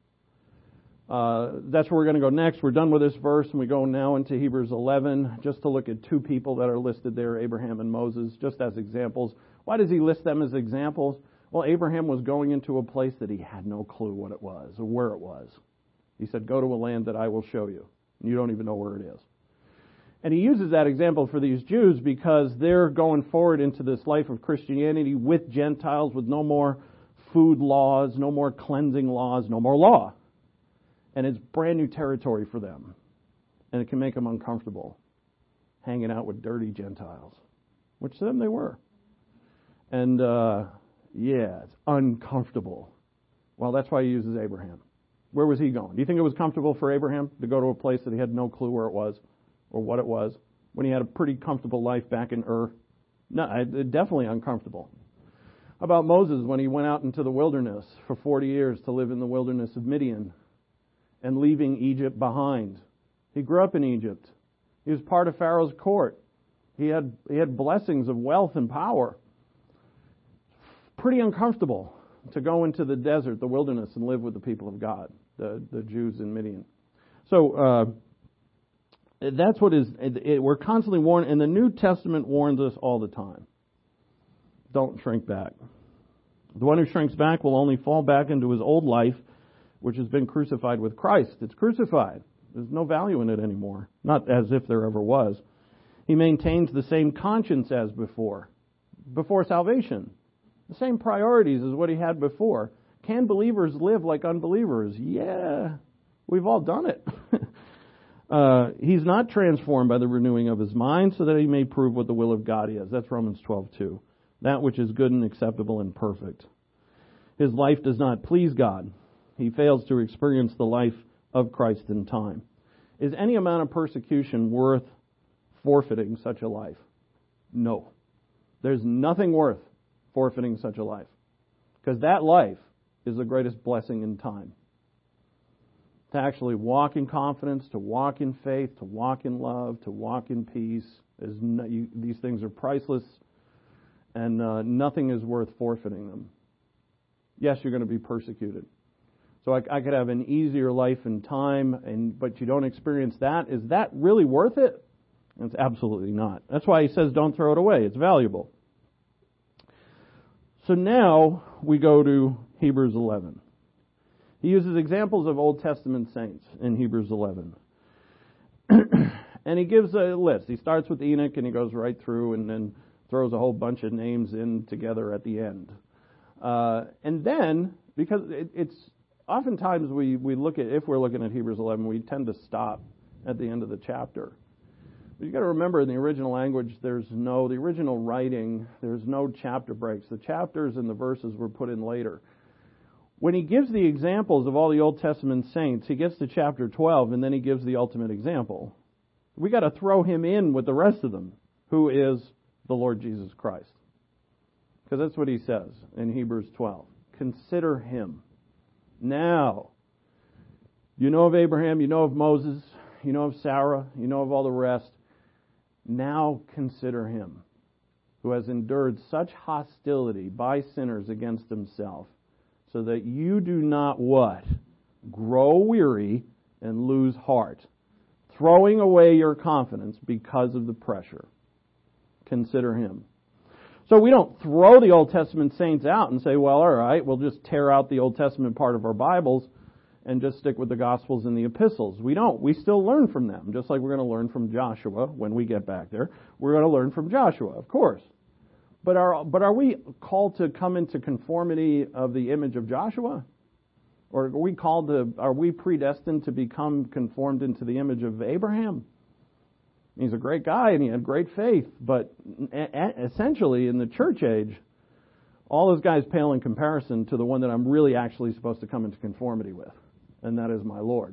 Uh, that's where we're going to go next. We're done with this verse, and we go now into Hebrews eleven, just to look at two people that are listed there, Abraham and Moses, just as examples. Why does he list them as examples? Well, Abraham was going into a place that he had no clue what it was or where it was. He said, go to a land that I will show you. And you don't even know where it is. And he uses that example for these Jews because they're going forward into this life of Christianity with Gentiles, with no more food laws, no more cleansing laws, no more law. And it's brand new territory for them. And it can make them uncomfortable, hanging out with dirty Gentiles, which to them they were. And, uh, yeah, it's uncomfortable. Well, that's why he uses Abraham. Where was he going? Do you think it was comfortable for Abraham to go to a place that he had no clue where it was or what it was when he had a pretty comfortable life back in Ur? No, definitely uncomfortable. How about Moses when he went out into the wilderness for forty years to live in the wilderness of Midian and leaving Egypt behind? He grew up in Egypt. He was part of Pharaoh's court. He had he had blessings of wealth and power. Pretty uncomfortable to go into the desert, the wilderness, and live with the people of God, the, the Jews in Midian. So uh, that's what is, it, it, we're constantly warned, and the New Testament warns us all the time. Don't shrink back. The one who shrinks back will only fall back into his old life, which has been crucified with Christ. It's crucified. There's no value in it anymore. Not as if there ever was. He maintains the same conscience as before, before salvation. The same priorities as what he had before. Can believers live like unbelievers? Yeah, we've all done it. uh, he's not transformed by the renewing of his mind so that he may prove what the will of God is. That's Romans twelve two. That which is good and acceptable and perfect. His life does not please God. He fails to experience the life of Christ in time. Is any amount of persecution worth forfeiting such a life? No. There's nothing worth forfeiting such a life. Because that life is the greatest blessing in time. To actually walk in confidence, to walk in faith, to walk in love, to walk in peace. Is no, you, these things are priceless, and uh, nothing is worth forfeiting them. Yes, you're going to be persecuted. So I, I could have an easier life in time, and but you don't experience that. Is that really worth it? It's absolutely not. That's why he says don't throw it away. It's valuable. So now we go to Hebrews eleven. He uses examples of Old Testament saints in Hebrews eleven. And he gives a list. He starts with Enoch and he goes right through and then throws a whole bunch of names in together at the end. Uh, and then, because it, it's oftentimes we, we look at, if we're looking at Hebrews eleven, we tend to stop at the end of the chapter. But you've got to remember in the original language, there's no, the original writing, there's no chapter breaks. The chapters and the verses were put in later. When he gives the examples of all the Old Testament saints, he gets to chapter twelve and then he gives the ultimate example. We got to throw him in with the rest of them, who is the Lord Jesus Christ. Because that's what he says in Hebrews twelve. Consider him. Now, you know of Abraham, you know of Moses, you know of Sarah, you know of all the rest. Now consider him, who has endured such hostility by sinners against himself, so that you do not what? Grow weary and lose heart, throwing away your confidence because of the pressure. Consider him. So we don't throw the Old Testament saints out and say, well, all right, we'll just tear out the Old Testament part of our Bibles and just stick with the Gospels and the Epistles. We don't. We still learn from them, just like we're going to learn from Joshua when we get back there. We're going to learn from Joshua, of course. But are, but are we called to come into conformity of the image of Joshua? Or are we called to, are we predestined to become conformed into the image of Abraham? He's a great guy and he had great faith, but essentially in the church age, all those guys pale in comparison to the one that I'm really actually supposed to come into conformity with, and that is my Lord,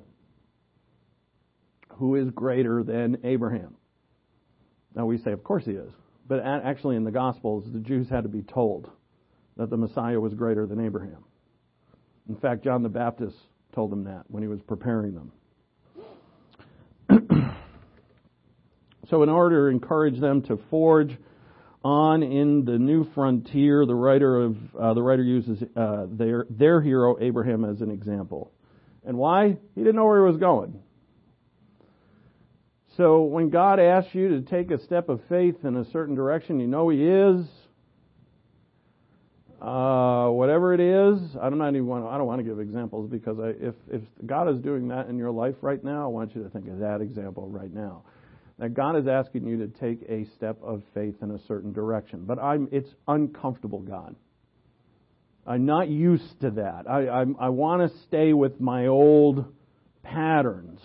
who is greater than Abraham. Now we say, of course he is, but actually in the Gospels, the Jews had to be told that the Messiah was greater than Abraham. In fact, John the Baptist told them that when he was preparing them. So in order to encourage them to forge on in the new frontier, the writer of uh, the writer uses uh, their their hero Abraham as an example. And why? He didn't know where he was going. So when God asks you to take a step of faith in a certain direction, you know he is. Uh, whatever it is, I don't even want to, I don't want to give examples because I, if if God is doing that in your life right now, I want you to think of that example right now. That God is asking you to take a step of faith in a certain direction. But I'm, it's uncomfortable, God. I'm not used to that. I, I'm, I want to stay with my old patterns.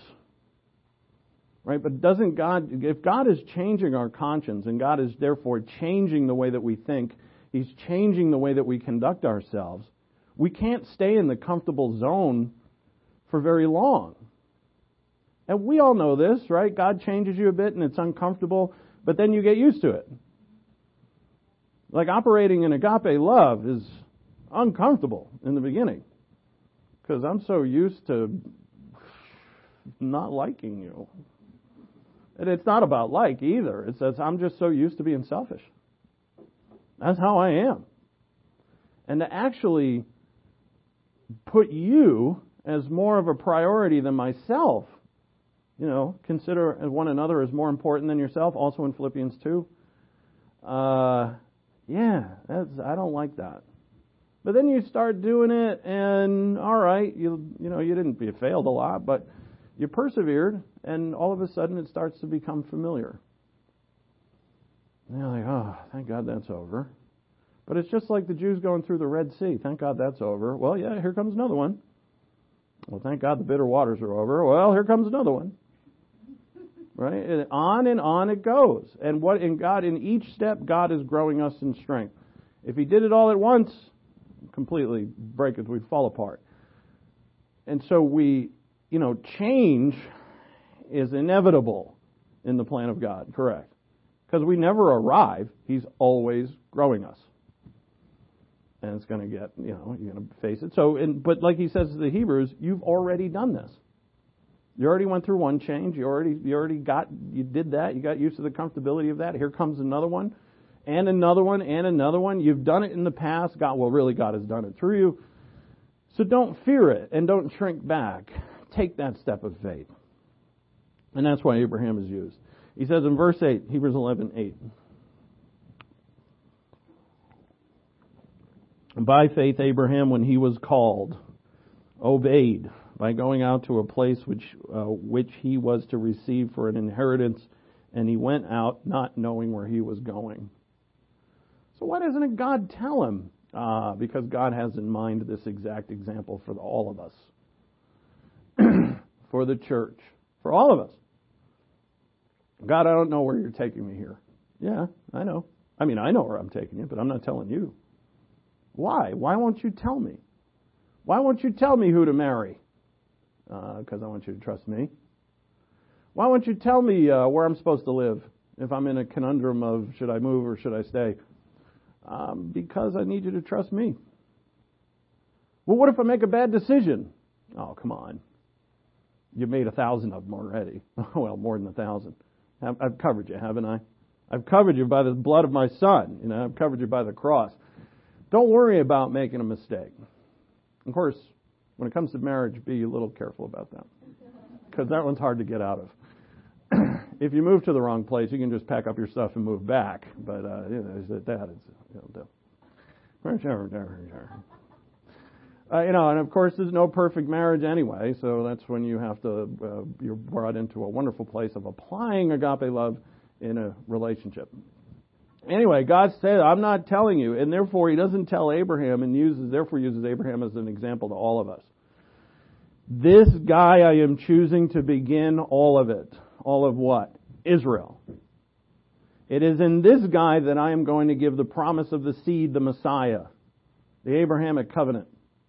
Right? But doesn't God, if God is changing our conscience and God is therefore changing the way that we think, He's changing the way that we conduct ourselves, we can't stay in the comfortable zone for very long. And we all know this, right? God changes you a bit and it's uncomfortable, but then you get used to it. Like operating in agape love is uncomfortable in the beginning because I'm so used to not liking you. And it's not about like either. It's that I'm just so used to being selfish. That's how I am. And to actually put you as more of a priority than myself, you know, consider one another as more important than yourself, also in Philippians two. Uh, yeah, that's, I don't like that. But then you start doing it, and all right, you you know, you didn't you failed a lot, but you persevered, and all of a sudden it starts to become familiar. And you're like, oh, thank God that's over. But it's just like the Jews going through the Red Sea. Thank God that's over. Well, yeah, here comes another one. Well, thank God the bitter waters are over. Well, here comes another one. Right? And on and on it goes. And what in God, in each step, God is growing us in strength. If He did it all at once, completely break it, we'd fall apart. And so we, you know, change is inevitable in the plan of God, correct? Because we never arrive. He's always growing us. And it's going to get, you know, you're going to face it. So, and, but like he says to the Hebrews, you've already done this. You already went through one change. You already, you already got, you did that. You got used to the comfortability of that. Here comes another one, and another one, and another one. You've done it in the past. God, well, really, God has done it through you. So don't fear it, and don't shrink back. Take that step of faith. And that's why Abraham is used. He says in verse eight, Hebrews eleven eight. By faith, Abraham, when he was called, obeyed by going out to a place which uh, which he was to receive for an inheritance, and he went out not knowing where he was going. So why doesn't God tell him? Uh, because God has in mind this exact example for the, all of us, for the church, for all of us. God, I don't know where you're taking me here. Yeah, I know. I mean, I know where I'm taking you, but I'm not telling you. Why? Why won't you tell me? Why won't you tell me who to marry? Because uh, I want you to trust me. Why won't you tell me uh, where I'm supposed to live if I'm in a conundrum of should I move or should I stay? Um, because I need you to trust me. Well, what if I make a bad decision? Oh, come on. You've made a thousand of them already. Well, more than a thousand. I've covered you, haven't I? I've covered you by the blood of my Son. You know, I've covered you by the cross. Don't worry about making a mistake. Of course, when it comes to marriage, be a little careful about that, because that one's hard to get out of. If you move to the wrong place, you can just pack up your stuff and move back. But uh, you know, that is, you know, uh, you know, and of course, there's no perfect marriage anyway. So that's when you have to uh, you're brought into a wonderful place of applying agape love in a relationship. Anyway, God said, I'm not telling you, and therefore He doesn't tell Abraham, and uses therefore uses Abraham as an example to all of us. This guy I am choosing to begin all of it. All of what? Israel. It is in this guy that I am going to give the promise of the seed, the Messiah, the Abrahamic covenant.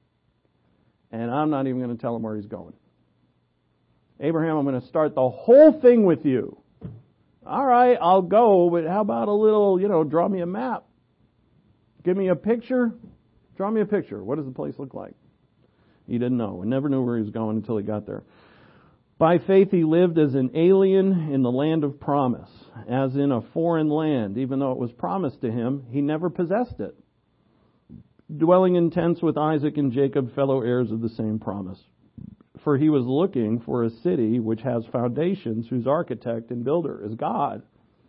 And I'm not even going to tell him where he's going. Abraham, I'm going to start the whole thing with you. All right, I'll go, but how about a little, you know, draw me a map. Give me a picture. Draw me a picture. What does the place look like? He didn't know. He never knew where he was going until he got there. By faith he lived as an alien in the land of promise, as in a foreign land. Even though it was promised to him, he never possessed it. Dwelling in tents with Isaac and Jacob, fellow heirs of the same promise. For he was looking for a city which has foundations, whose architect and builder is God.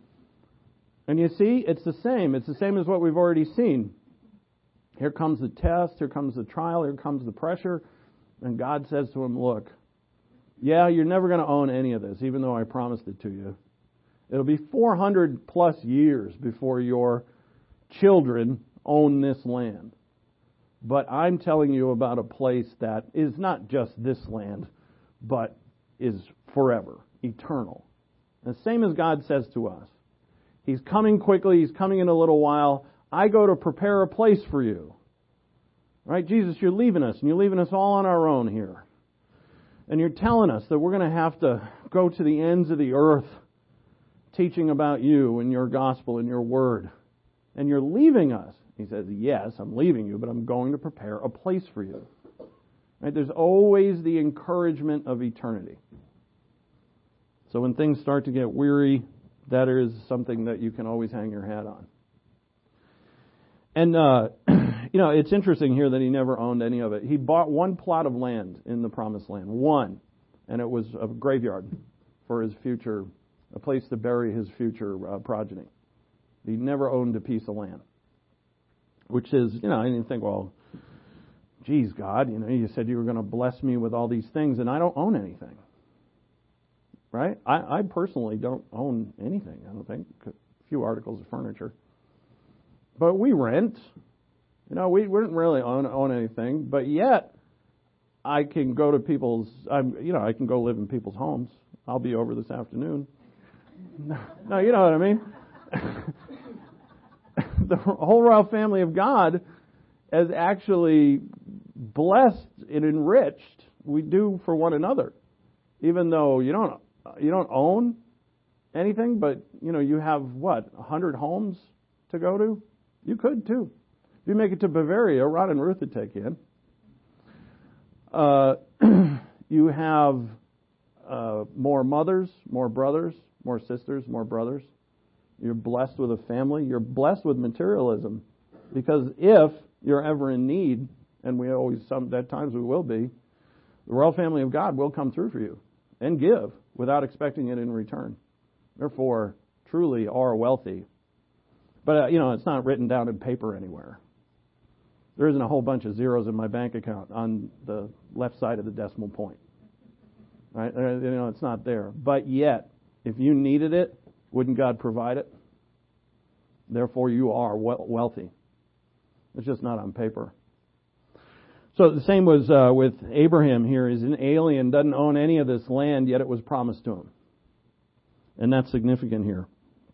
And you see, it's the same. It's the same as what we've already seen. Here comes the test, here comes the trial, here comes the pressure. And God says to him, look, yeah, you're never going to own any of this, even though I promised it to you. It'll be four hundred plus years before your children own this land. But I'm telling you about a place that is not just this land, but is forever, eternal. And the same as God says to us. He's coming quickly, He's coming in a little while. I go to prepare a place for you. Right? Jesus, you're leaving us, and you're leaving us all on our own here. And you're telling us that we're going to have to go to the ends of the earth teaching about you and your gospel and your word. And you're leaving us. He says, yes, I'm leaving you, but I'm going to prepare a place for you. Right? There's always the encouragement of eternity. So when things start to get weary, that is something that you can always hang your hat on. And, uh, you know, it's interesting here that he never owned any of it. He bought one plot of land in the Promised Land. One. And it was a graveyard for his future, a place to bury his future uh, progeny. He never owned a piece of land. Which is, you know, I didn't think, well, geez, God, you know, you said you were going to bless me with all these things, and I don't own anything. Right? I, I personally don't own anything, I don't think. A few articles of furniture. But we rent. You know, we wouldn't really own, own anything, but yet I can go to people's, I'm, you know, I can go live in people's homes. I'll be over this afternoon. No, you know what I mean? The whole royal family of God is actually blessed and enriched. We do for one another, even though you don't you don't own anything, but you know you have what a hundred homes to go to. You could too. If you make it to Bavaria, Ron and Ruth would take you in. Uh, you have uh, more mothers, more brothers, more sisters, more brothers. You're blessed with a family. You're blessed with materialism. Because if you're ever in need, and we always, some at times we will be, the royal family of God will come through for you and give without expecting it in return. Therefore, truly are wealthy. But, uh, you know, it's not written down in paper anywhere. There isn't a whole bunch of zeros in my bank account on the left side of the decimal point. Right? You know, it's not there. But yet, if you needed it, wouldn't God provide it? Therefore, you are wealthy. It's just not on paper. So the same was uh, with Abraham here. He's an alien, doesn't own any of this land, yet it was promised to him. And that's significant here.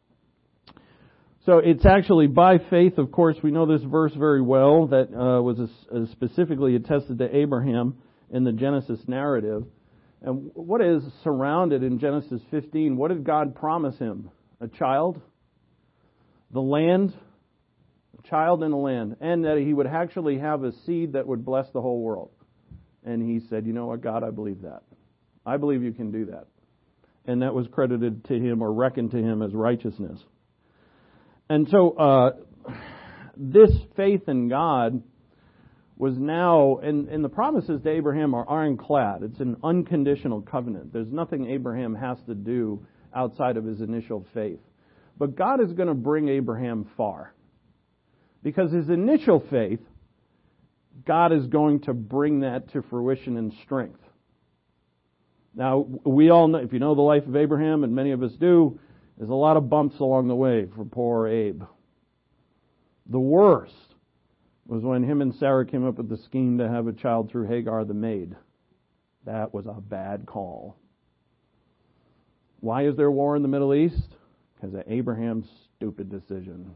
So it's actually by faith, of course, we know this verse very well, that uh, was a, a specifically attested to Abraham in the Genesis narrative. And what is surrounded in Genesis fifteen? What did God promise him? A child? The land? A child in the land. And that he would actually have a seed that would bless the whole world. And he said, you know what, God, I believe that. I believe you can do that. And that was credited to him or reckoned to him as righteousness. And so uh, this faith in God was now, and, and the promises to Abraham are ironclad. It's an unconditional covenant. There's nothing Abraham has to do outside of his initial faith. But God is going to bring Abraham far. Because his initial faith, God is going to bring that to fruition and strength. Now, we all know, if you know the life of Abraham, and many of us do, there's a lot of bumps along the way for poor Abe. The worst was when him and Sarah came up with the scheme to have a child through Hagar the maid. That was a bad call. Why is there war in the Middle East? Because of Abraham's stupid decision.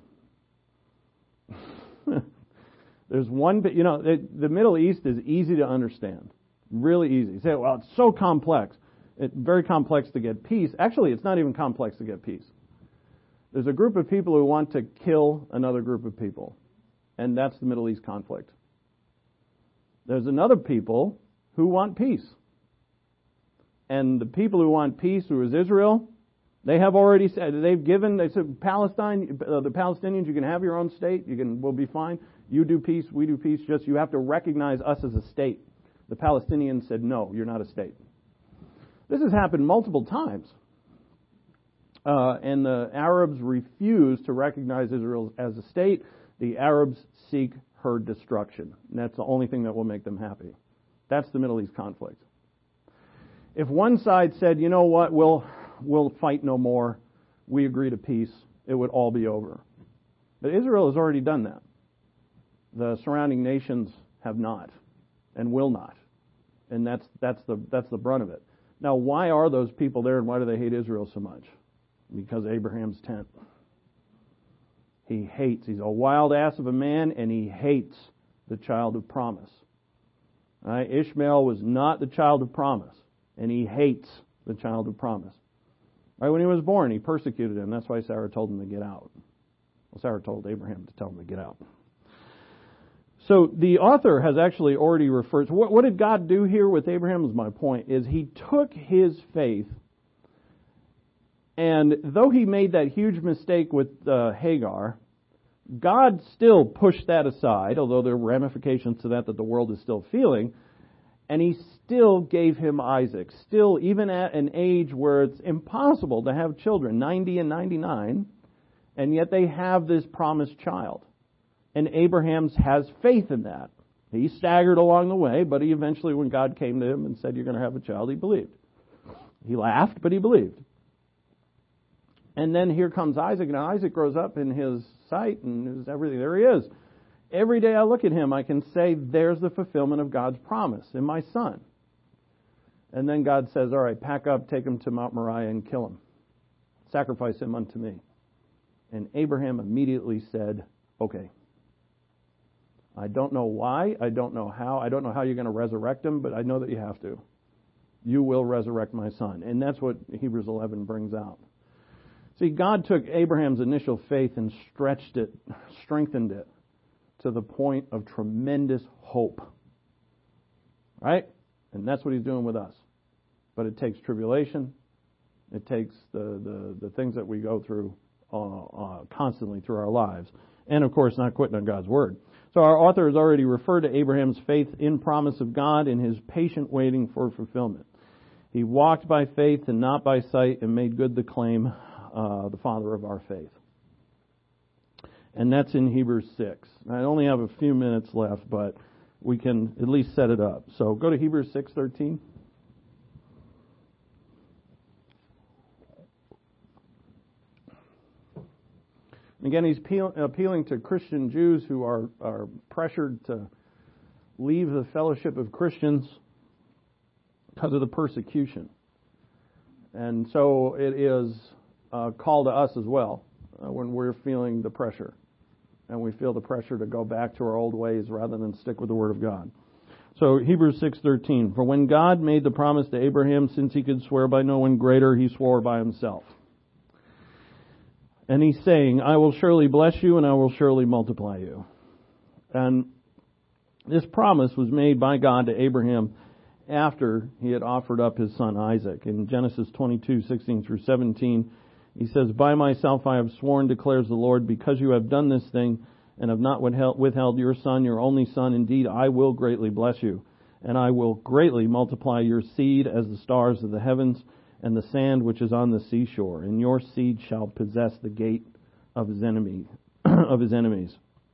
There's one, you know, the Middle East is easy to understand. Really easy. You say, well, it's so complex. It's very complex to get peace. Actually, it's not even complex to get peace. There's a group of people who want to kill another group of people. And that's the Middle East conflict. There's another people who want peace. And the people who want peace, who is Israel, they have already said, they've given, they said, Palestine, uh, the Palestinians, you can have your own state, you can, we'll be fine. You do peace, we do peace, just you have to recognize us as a state. The Palestinians said, no, you're not a state. This has happened multiple times. Uh, and the Arabs refuse to recognize Israel as a state. The Arabs seek her destruction. And that's the only thing that will make them happy. That's the Middle East conflict. If one side said, you know what, we'll, we'll fight no more, we agree to peace, it would all be over. But Israel has already done that. The surrounding nations have not and will not. And that's, that's the, that's the brunt of it. Now, why are those people there and why do they hate Israel so much? Because Abraham's tent. He hates. He's a wild ass of a man and he hates the child of promise. Right? Ishmael was not the child of promise and he hates the child of promise. Right? When he was born, he persecuted him. That's why Sarah told him to get out. Well, Sarah told Abraham to tell him to get out. So the author has actually already referred to, what, what did God do here with Abraham is my point, is he took his faith, and though he made that huge mistake with uh, Hagar, God still pushed that aside, although there are ramifications to that that the world is still feeling, and he still gave him Isaac, still even at an age where it's impossible to have children, ninety and ninety-nine, and yet they have this promised child. And Abraham has faith in that. He staggered along the way, but he eventually, when God came to him and said, you're going to have a child, he believed. He laughed, but he believed. And then here comes Isaac. Now Isaac grows up in his sight and is everything. There he is. Every day I look at him, I can say, there's the fulfillment of God's promise in my son. And then God says, all right, pack up, take him to Mount Moriah and kill him. Sacrifice him unto me. And Abraham immediately said, okay. I don't know why. I don't know how. I don't know how you're going to resurrect him, but I know that you have to. You will resurrect my son. And that's what Hebrews eleven brings out. See, God took Abraham's initial faith and stretched it, strengthened it to the point of tremendous hope. Right? And that's what he's doing with us. But it takes tribulation. It takes the, the, the things that we go through uh, uh, constantly through our lives. And, of course, not quitting on God's word. So our author has already referred to Abraham's faith in promise of God and his patient waiting for fulfillment. He walked by faith and not by sight and made good the claim, uh, the father of our faith. And that's in Hebrews six. I only have a few minutes left, but we can at least set it up. So go to Hebrews six thirteen. Again, he's appealing to Christian Jews who are, are pressured to leave the fellowship of Christians because of the persecution. And so it is a call to us as well uh, when we're feeling the pressure. And we feel the pressure to go back to our old ways rather than stick with the Word of God. So Hebrews six thirteen, for when God made the promise to Abraham, since he could swear by no one greater, he swore by himself. And he's saying, I will surely bless you and I will surely multiply you. And this promise was made by God to Abraham after he had offered up his son Isaac. In Genesis twenty-two, sixteen through seventeen, he says, by myself I have sworn, declares the Lord, because you have done this thing and have not withheld your son, your only son, indeed I will greatly bless you. And I will greatly multiply your seed as the stars of the heavens and the sand which is on the seashore. And your seed shall possess the gate of his enemy, of his enemies.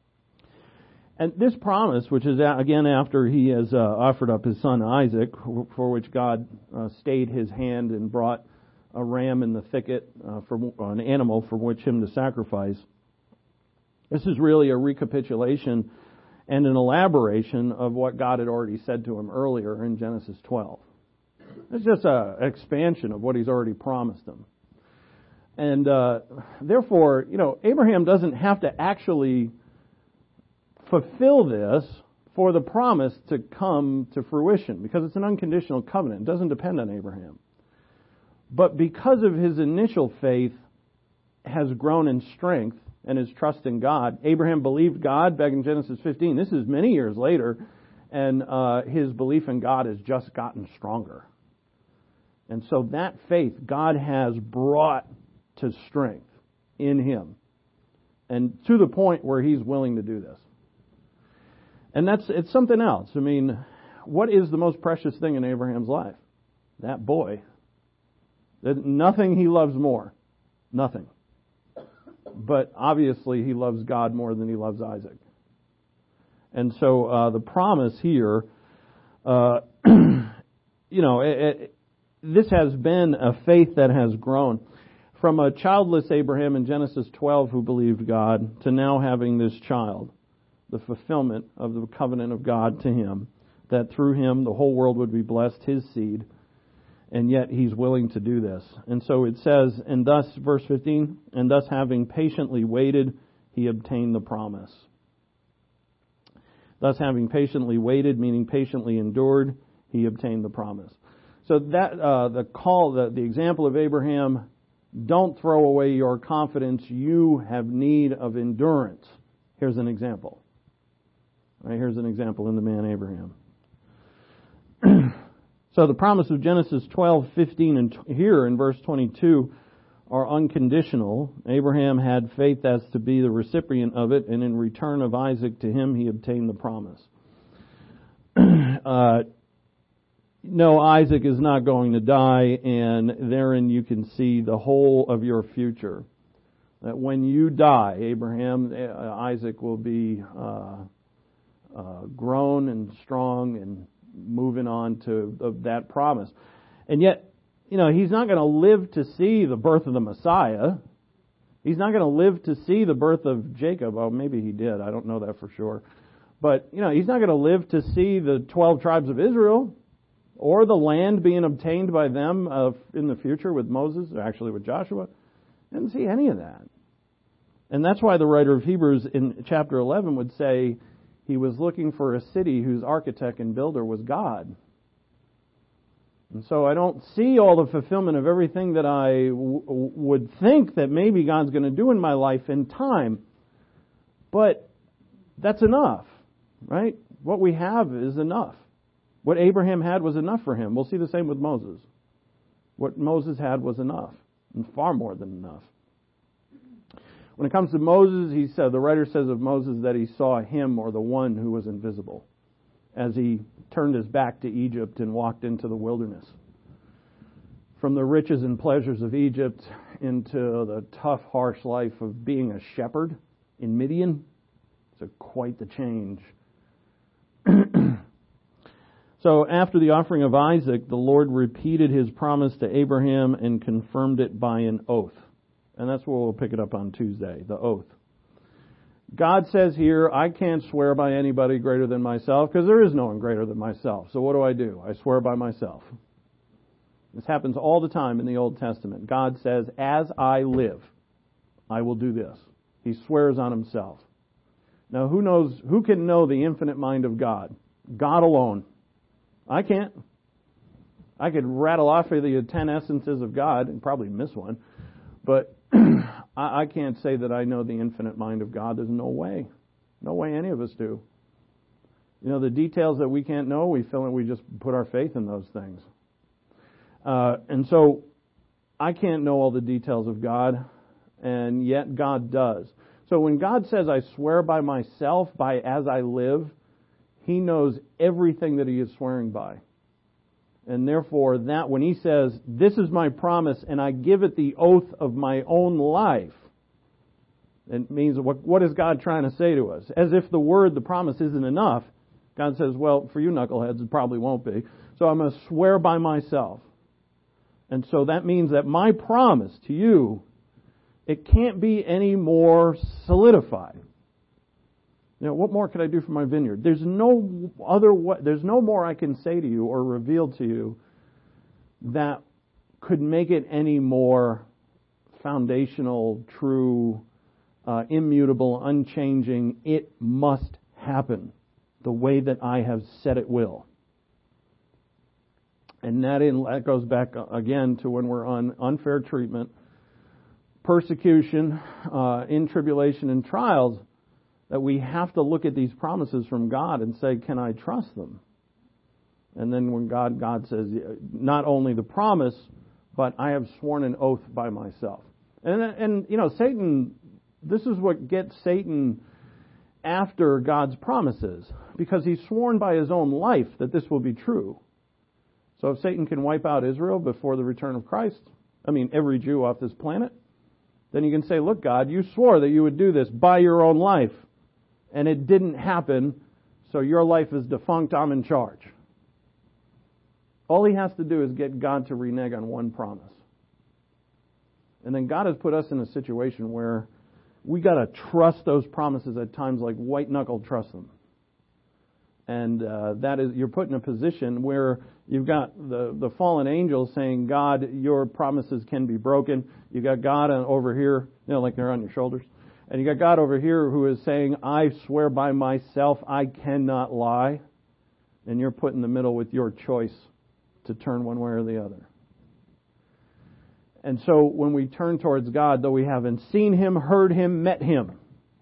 And this promise, which is again after he has uh, offered up his son Isaac, for which God uh, stayed his hand and brought a ram in the thicket, uh, for an animal for which him to sacrifice. This is really a recapitulation and an elaboration of what God had already said to him earlier in Genesis twelve. It's just an expansion of what he's already promised him. And uh, therefore, you know, Abraham doesn't have to actually fulfill this for the promise to come to fruition, because it's an unconditional covenant. It doesn't depend on Abraham. But because of his initial faith has grown in strength and his trust in God, Abraham believed God back in Genesis fifteen. This is many years later, and uh, his belief in God has just gotten stronger. And so that faith God has brought to strength in him, and to the point where he's willing to do this. And that's it's something else. I mean, what is the most precious thing in Abraham's life? That boy. That nothing he loves more. Nothing. But obviously he loves God more than he loves Isaac. And so uh, the promise here, uh, you know, it, it, this has been a faith that has grown. From a childless Abraham in Genesis twelve who believed God to now having this child, the fulfillment of the covenant of God to him, that through him the whole world would be blessed, his seed, and yet he's willing to do this. And so it says, and thus, verse fifteen, and thus having patiently waited, he obtained the promise. Thus having patiently waited, meaning patiently endured, he obtained the promise. So that uh, the call, the, the example of Abraham, don't throw away your confidence. You have need of endurance. Here's an example. All right, here's an example in the man Abraham. So the promise of Genesis twelve, fifteen, and t- here in verse twenty-two are unconditional. Abraham had faith as to be the recipient of it, and in return of Isaac to him, he obtained the promise. uh, no, Isaac is not going to die, and therein you can see the whole of your future. That when you die, Abraham, uh, Isaac will be uh, uh, grown and strong and moving on to of that promise. And yet, you know, he's not going to live to see the birth of the Messiah. He's not going to live to see the birth of Jacob. Oh, maybe he did. I don't know that for sure. But, you know, he's not going to live to see the twelve tribes of Israel or the land being obtained by them uh, in the future with Moses, or actually with Joshua. Didn't see any of that. And that's why the writer of Hebrews in chapter eleven would say he was looking for a city whose architect and builder was God. And so I don't see all the fulfillment of everything that I w- would think that maybe God's going to do in my life in time. But that's enough, right? What we have is enough. What Abraham had was enough for him. We'll see the same with Moses. What Moses had was enough, and far more than enough. When it comes to Moses, he said, the writer says of Moses that he saw him, or the one who was invisible, as he turned his back to Egypt and walked into the wilderness. From the riches and pleasures of Egypt into the tough, harsh life of being a shepherd in Midian. So quite the change. So after the offering of Isaac, the Lord repeated his promise to Abraham and confirmed it by an oath. And that's where we'll pick it up on Tuesday, the oath. God says here, I can't swear by anybody greater than myself because there is no one greater than myself. So what do I do? I swear by myself. This happens all the time in the Old Testament. God says, as I live, I will do this. He swears on himself. Now who knows, who can know the infinite mind of God? God alone. I can't. I could rattle off of the ten essences of God and probably miss one, but I can't say that I know the infinite mind of God. There's no way. No way any of us do. You know, the details that we can't know, we feel like we just put our faith in those things. Uh, and so I can't know all the details of God, and yet God does. So when God says, I swear by myself, by as I live, He knows everything that He is swearing by. And therefore, that when He says, this is my promise, and I give it the oath of my own life, it means, what, what is God trying to say to us? As if the word, the promise isn't enough. God says, well, for you knuckleheads, it probably won't be. So I'm going to swear by myself. And so that means that my promise to you, it can't be any more solidified. You know, what more could I do for my vineyard? There's no other way, there's no more I can say to you or reveal to you that could make it any more foundational, true, uh, immutable, unchanging. It must happen the way that I have said it will. And that, in, that goes back again to when we're on unfair treatment, persecution, uh, in tribulation and trials, that we have to look at these promises from God and say, can I trust them? And then when God, God says, not only the promise, but I have sworn an oath by myself. And, and you know, Satan, this is what gets Satan after God's promises, because he's sworn by his own life that this will be true. So if Satan can wipe out Israel before the return of Christ, I mean, every Jew off this planet, then you can say, look, God, you swore that you would do this by your own life. And it didn't happen, so your life is defunct, I'm in charge. All he has to do is get God to renege on one promise. And then God has put us in a situation where we got to trust those promises at times like white knuckle trust them. And uh, that is, you're put in a position where you've got the, the fallen angels saying, God, your promises can be broken. You got God over here, you know, like they're on your shoulders. And you got God over here who is saying, I swear by myself, I cannot lie. And you're put in the middle with your choice to turn one way or the other. And so when we turn towards God, though we haven't seen Him, heard Him, met Him,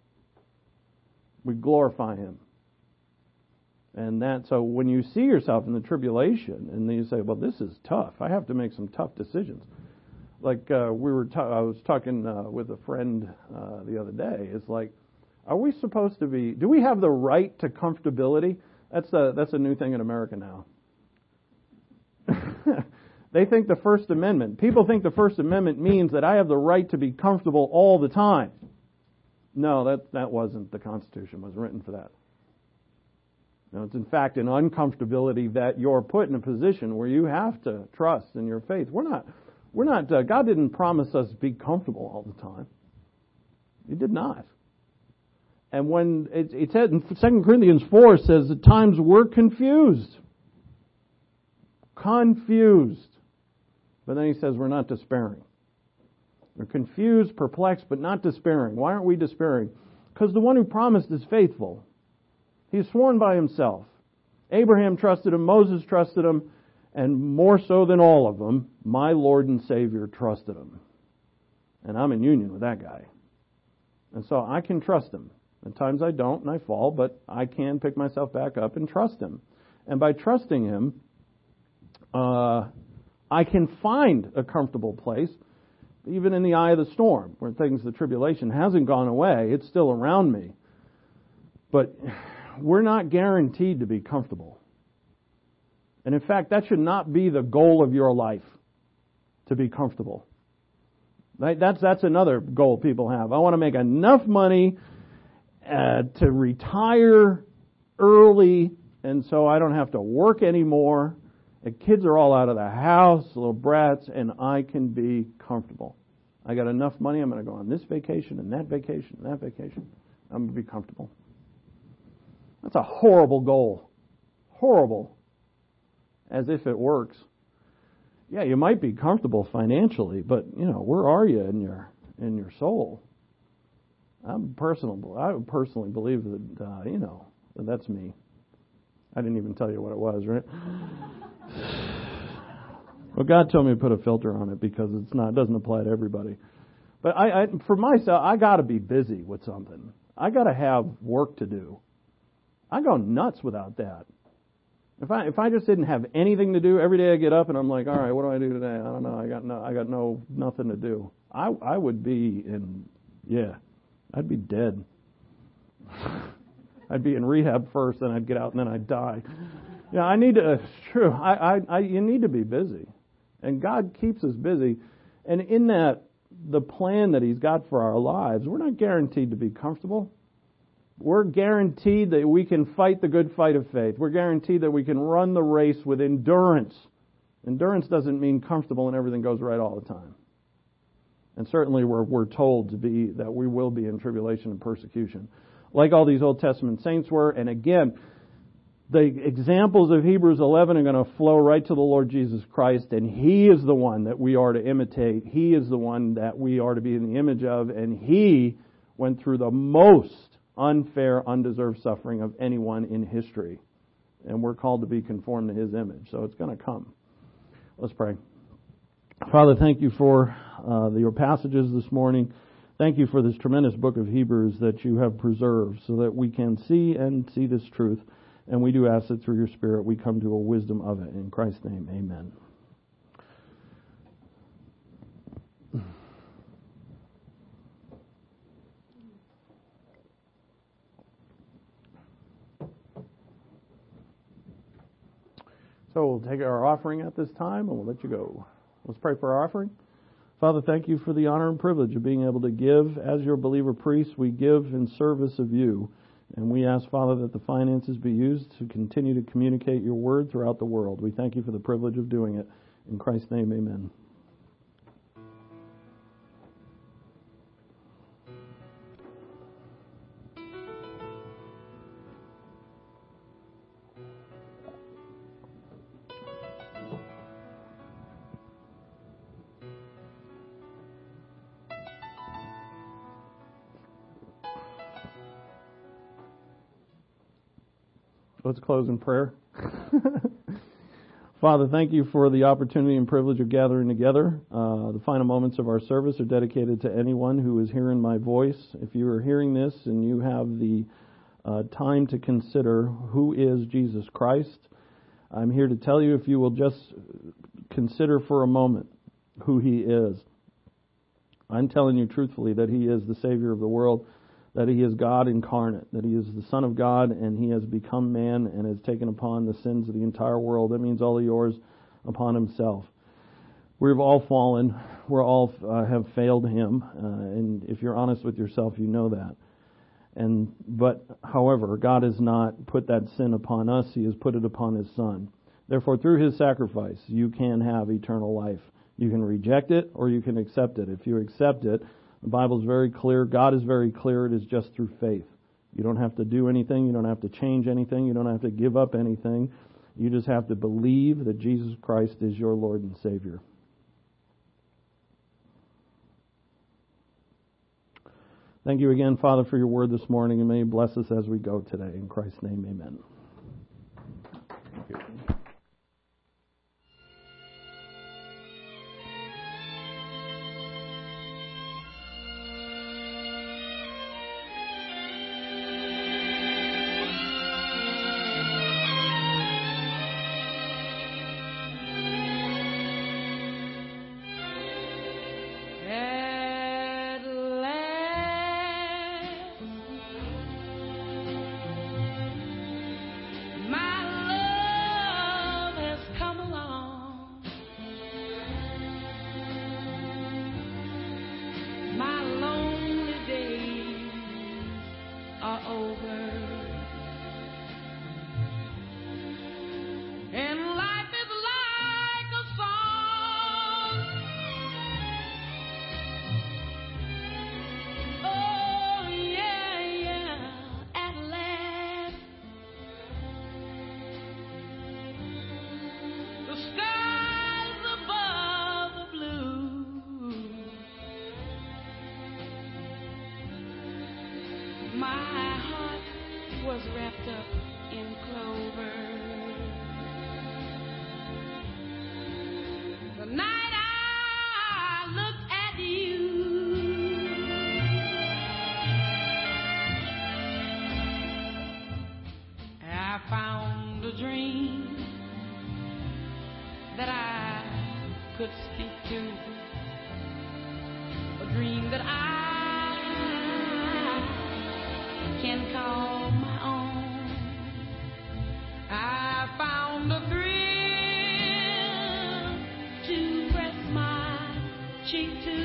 we glorify Him. And that, so when you see yourself in the tribulation, and then you say, well, this is tough. I have to make some tough decisions. Like uh, we were, ta- I was talking uh, with a friend uh, the other day. It's like, are we supposed to be? Do we have the right to comfortability? That's a that's a new thing in America now. They think the First Amendment. People think the First Amendment means that I have the right to be comfortable all the time. No, that that wasn't the Constitution. It wasn't written for that. No, it's in fact an uncomfortability that you're put in a position where you have to trust in your faith. We're not. We're not, uh, God didn't promise us to be comfortable all the time. He did not. And when it, it said in Second Corinthians four, it says at times we're confused. Confused. But then he says we're not despairing. We're confused, perplexed, but not despairing. Why aren't we despairing? Because the one who promised is faithful. He's sworn by himself. Abraham trusted him, Moses trusted him, and more so than all of them, my Lord and Savior trusted him. And I'm in union with that guy. And so I can trust him. At times I don't and I fall, but I can pick myself back up and trust him. And by trusting him, uh, I can find a comfortable place, even in the eye of the storm, where things, the tribulation hasn't gone away. It's still around me. But we're not guaranteed to be comfortable. And in fact, that should not be the goal of your life, to be comfortable. Right? That's that's another goal people have. I want to make enough money uh, to retire early, and so I don't have to work anymore. The kids are all out of the house, little brats, and I can be comfortable. I got enough money, I'm going to go on this vacation and that vacation and that vacation. I'm going to be comfortable. That's a horrible goal. Horrible. As if it works. Yeah, you might be comfortable financially, but, you know, where are you in your in your soul? I'm personal. I would personally believe that, uh, you know, that that's me. I didn't even tell you what it was, right? Well, God told me to put a filter on it because it's not, it doesn't apply to everybody. But I, I for myself, I got to be busy with something. I got to have work to do. I go nuts without that. If I if I just didn't have anything to do, every day I get up and I'm like, all right, what do I do today? I don't know. I got no I got no nothing to do. I I would be in yeah, I'd be dead. I'd be in rehab first, then I'd get out, and then I'd die. Yeah, I need to. It's true. I, I I you need to be busy, and God keeps us busy, and in that the plan that He's got for our lives, we're not guaranteed to be comfortable. We're guaranteed that we can fight the good fight of faith. We're guaranteed that we can run the race with endurance. Endurance doesn't mean comfortable and everything goes right all the time. And certainly we're, we're told to be that we will be in tribulation and persecution, like all these Old Testament saints were. And again, the examples of Hebrews eleven are going to flow right to the Lord Jesus Christ, and He is the one that we are to imitate. He is the one that we are to be in the image of, and He went through the most unfair, undeserved suffering of anyone in history. And we're called to be conformed to His image. So it's going to come. Let's pray. Father, thank you for uh, your passages this morning. Thank you for this tremendous book of Hebrews that you have preserved so that we can see and see this truth. And we do ask that through your Spirit we come to a wisdom of it. In Christ's name, amen. So we'll take our offering at this time and we'll let you go. Let's pray for our offering. Father, thank you for the honor and privilege of being able to give. As your believer priests, we give in service of you. And we ask, Father, that the finances be used to continue to communicate your word throughout the world. We thank you for the privilege of doing it. In Christ's name, amen. Let's close in prayer. Father, thank you for the opportunity and privilege of gathering together. Uh, the final moments of our service are dedicated to anyone who is hearing my voice. If you are hearing this and you have the uh, time to consider who is Jesus Christ, I'm here to tell you, if you will just consider for a moment who He is. I'm telling you truthfully that He is the Savior of the world, that He is God incarnate, that He is the Son of God, and He has become man and has taken upon the sins of the entire world. That means all of yours upon Himself. We've all fallen. We all uh, have failed Him, uh, and if you're honest with yourself, you know that. And but, however, God has not put that sin upon us. He has put it upon His Son. Therefore, through His sacrifice, you can have eternal life. You can reject it or you can accept it. If you accept it, the Bible is very clear. God is very clear. It is just through faith. You don't have to do anything. You don't have to change anything. You don't have to give up anything. You just have to believe that Jesus Christ is your Lord and Savior. Thank you again, Father, for your word this morning, and may you bless us as we go today. In Christ's name, amen. Thank you. could speak to, a dream that I can call my own. I found a thrill to press my cheek to.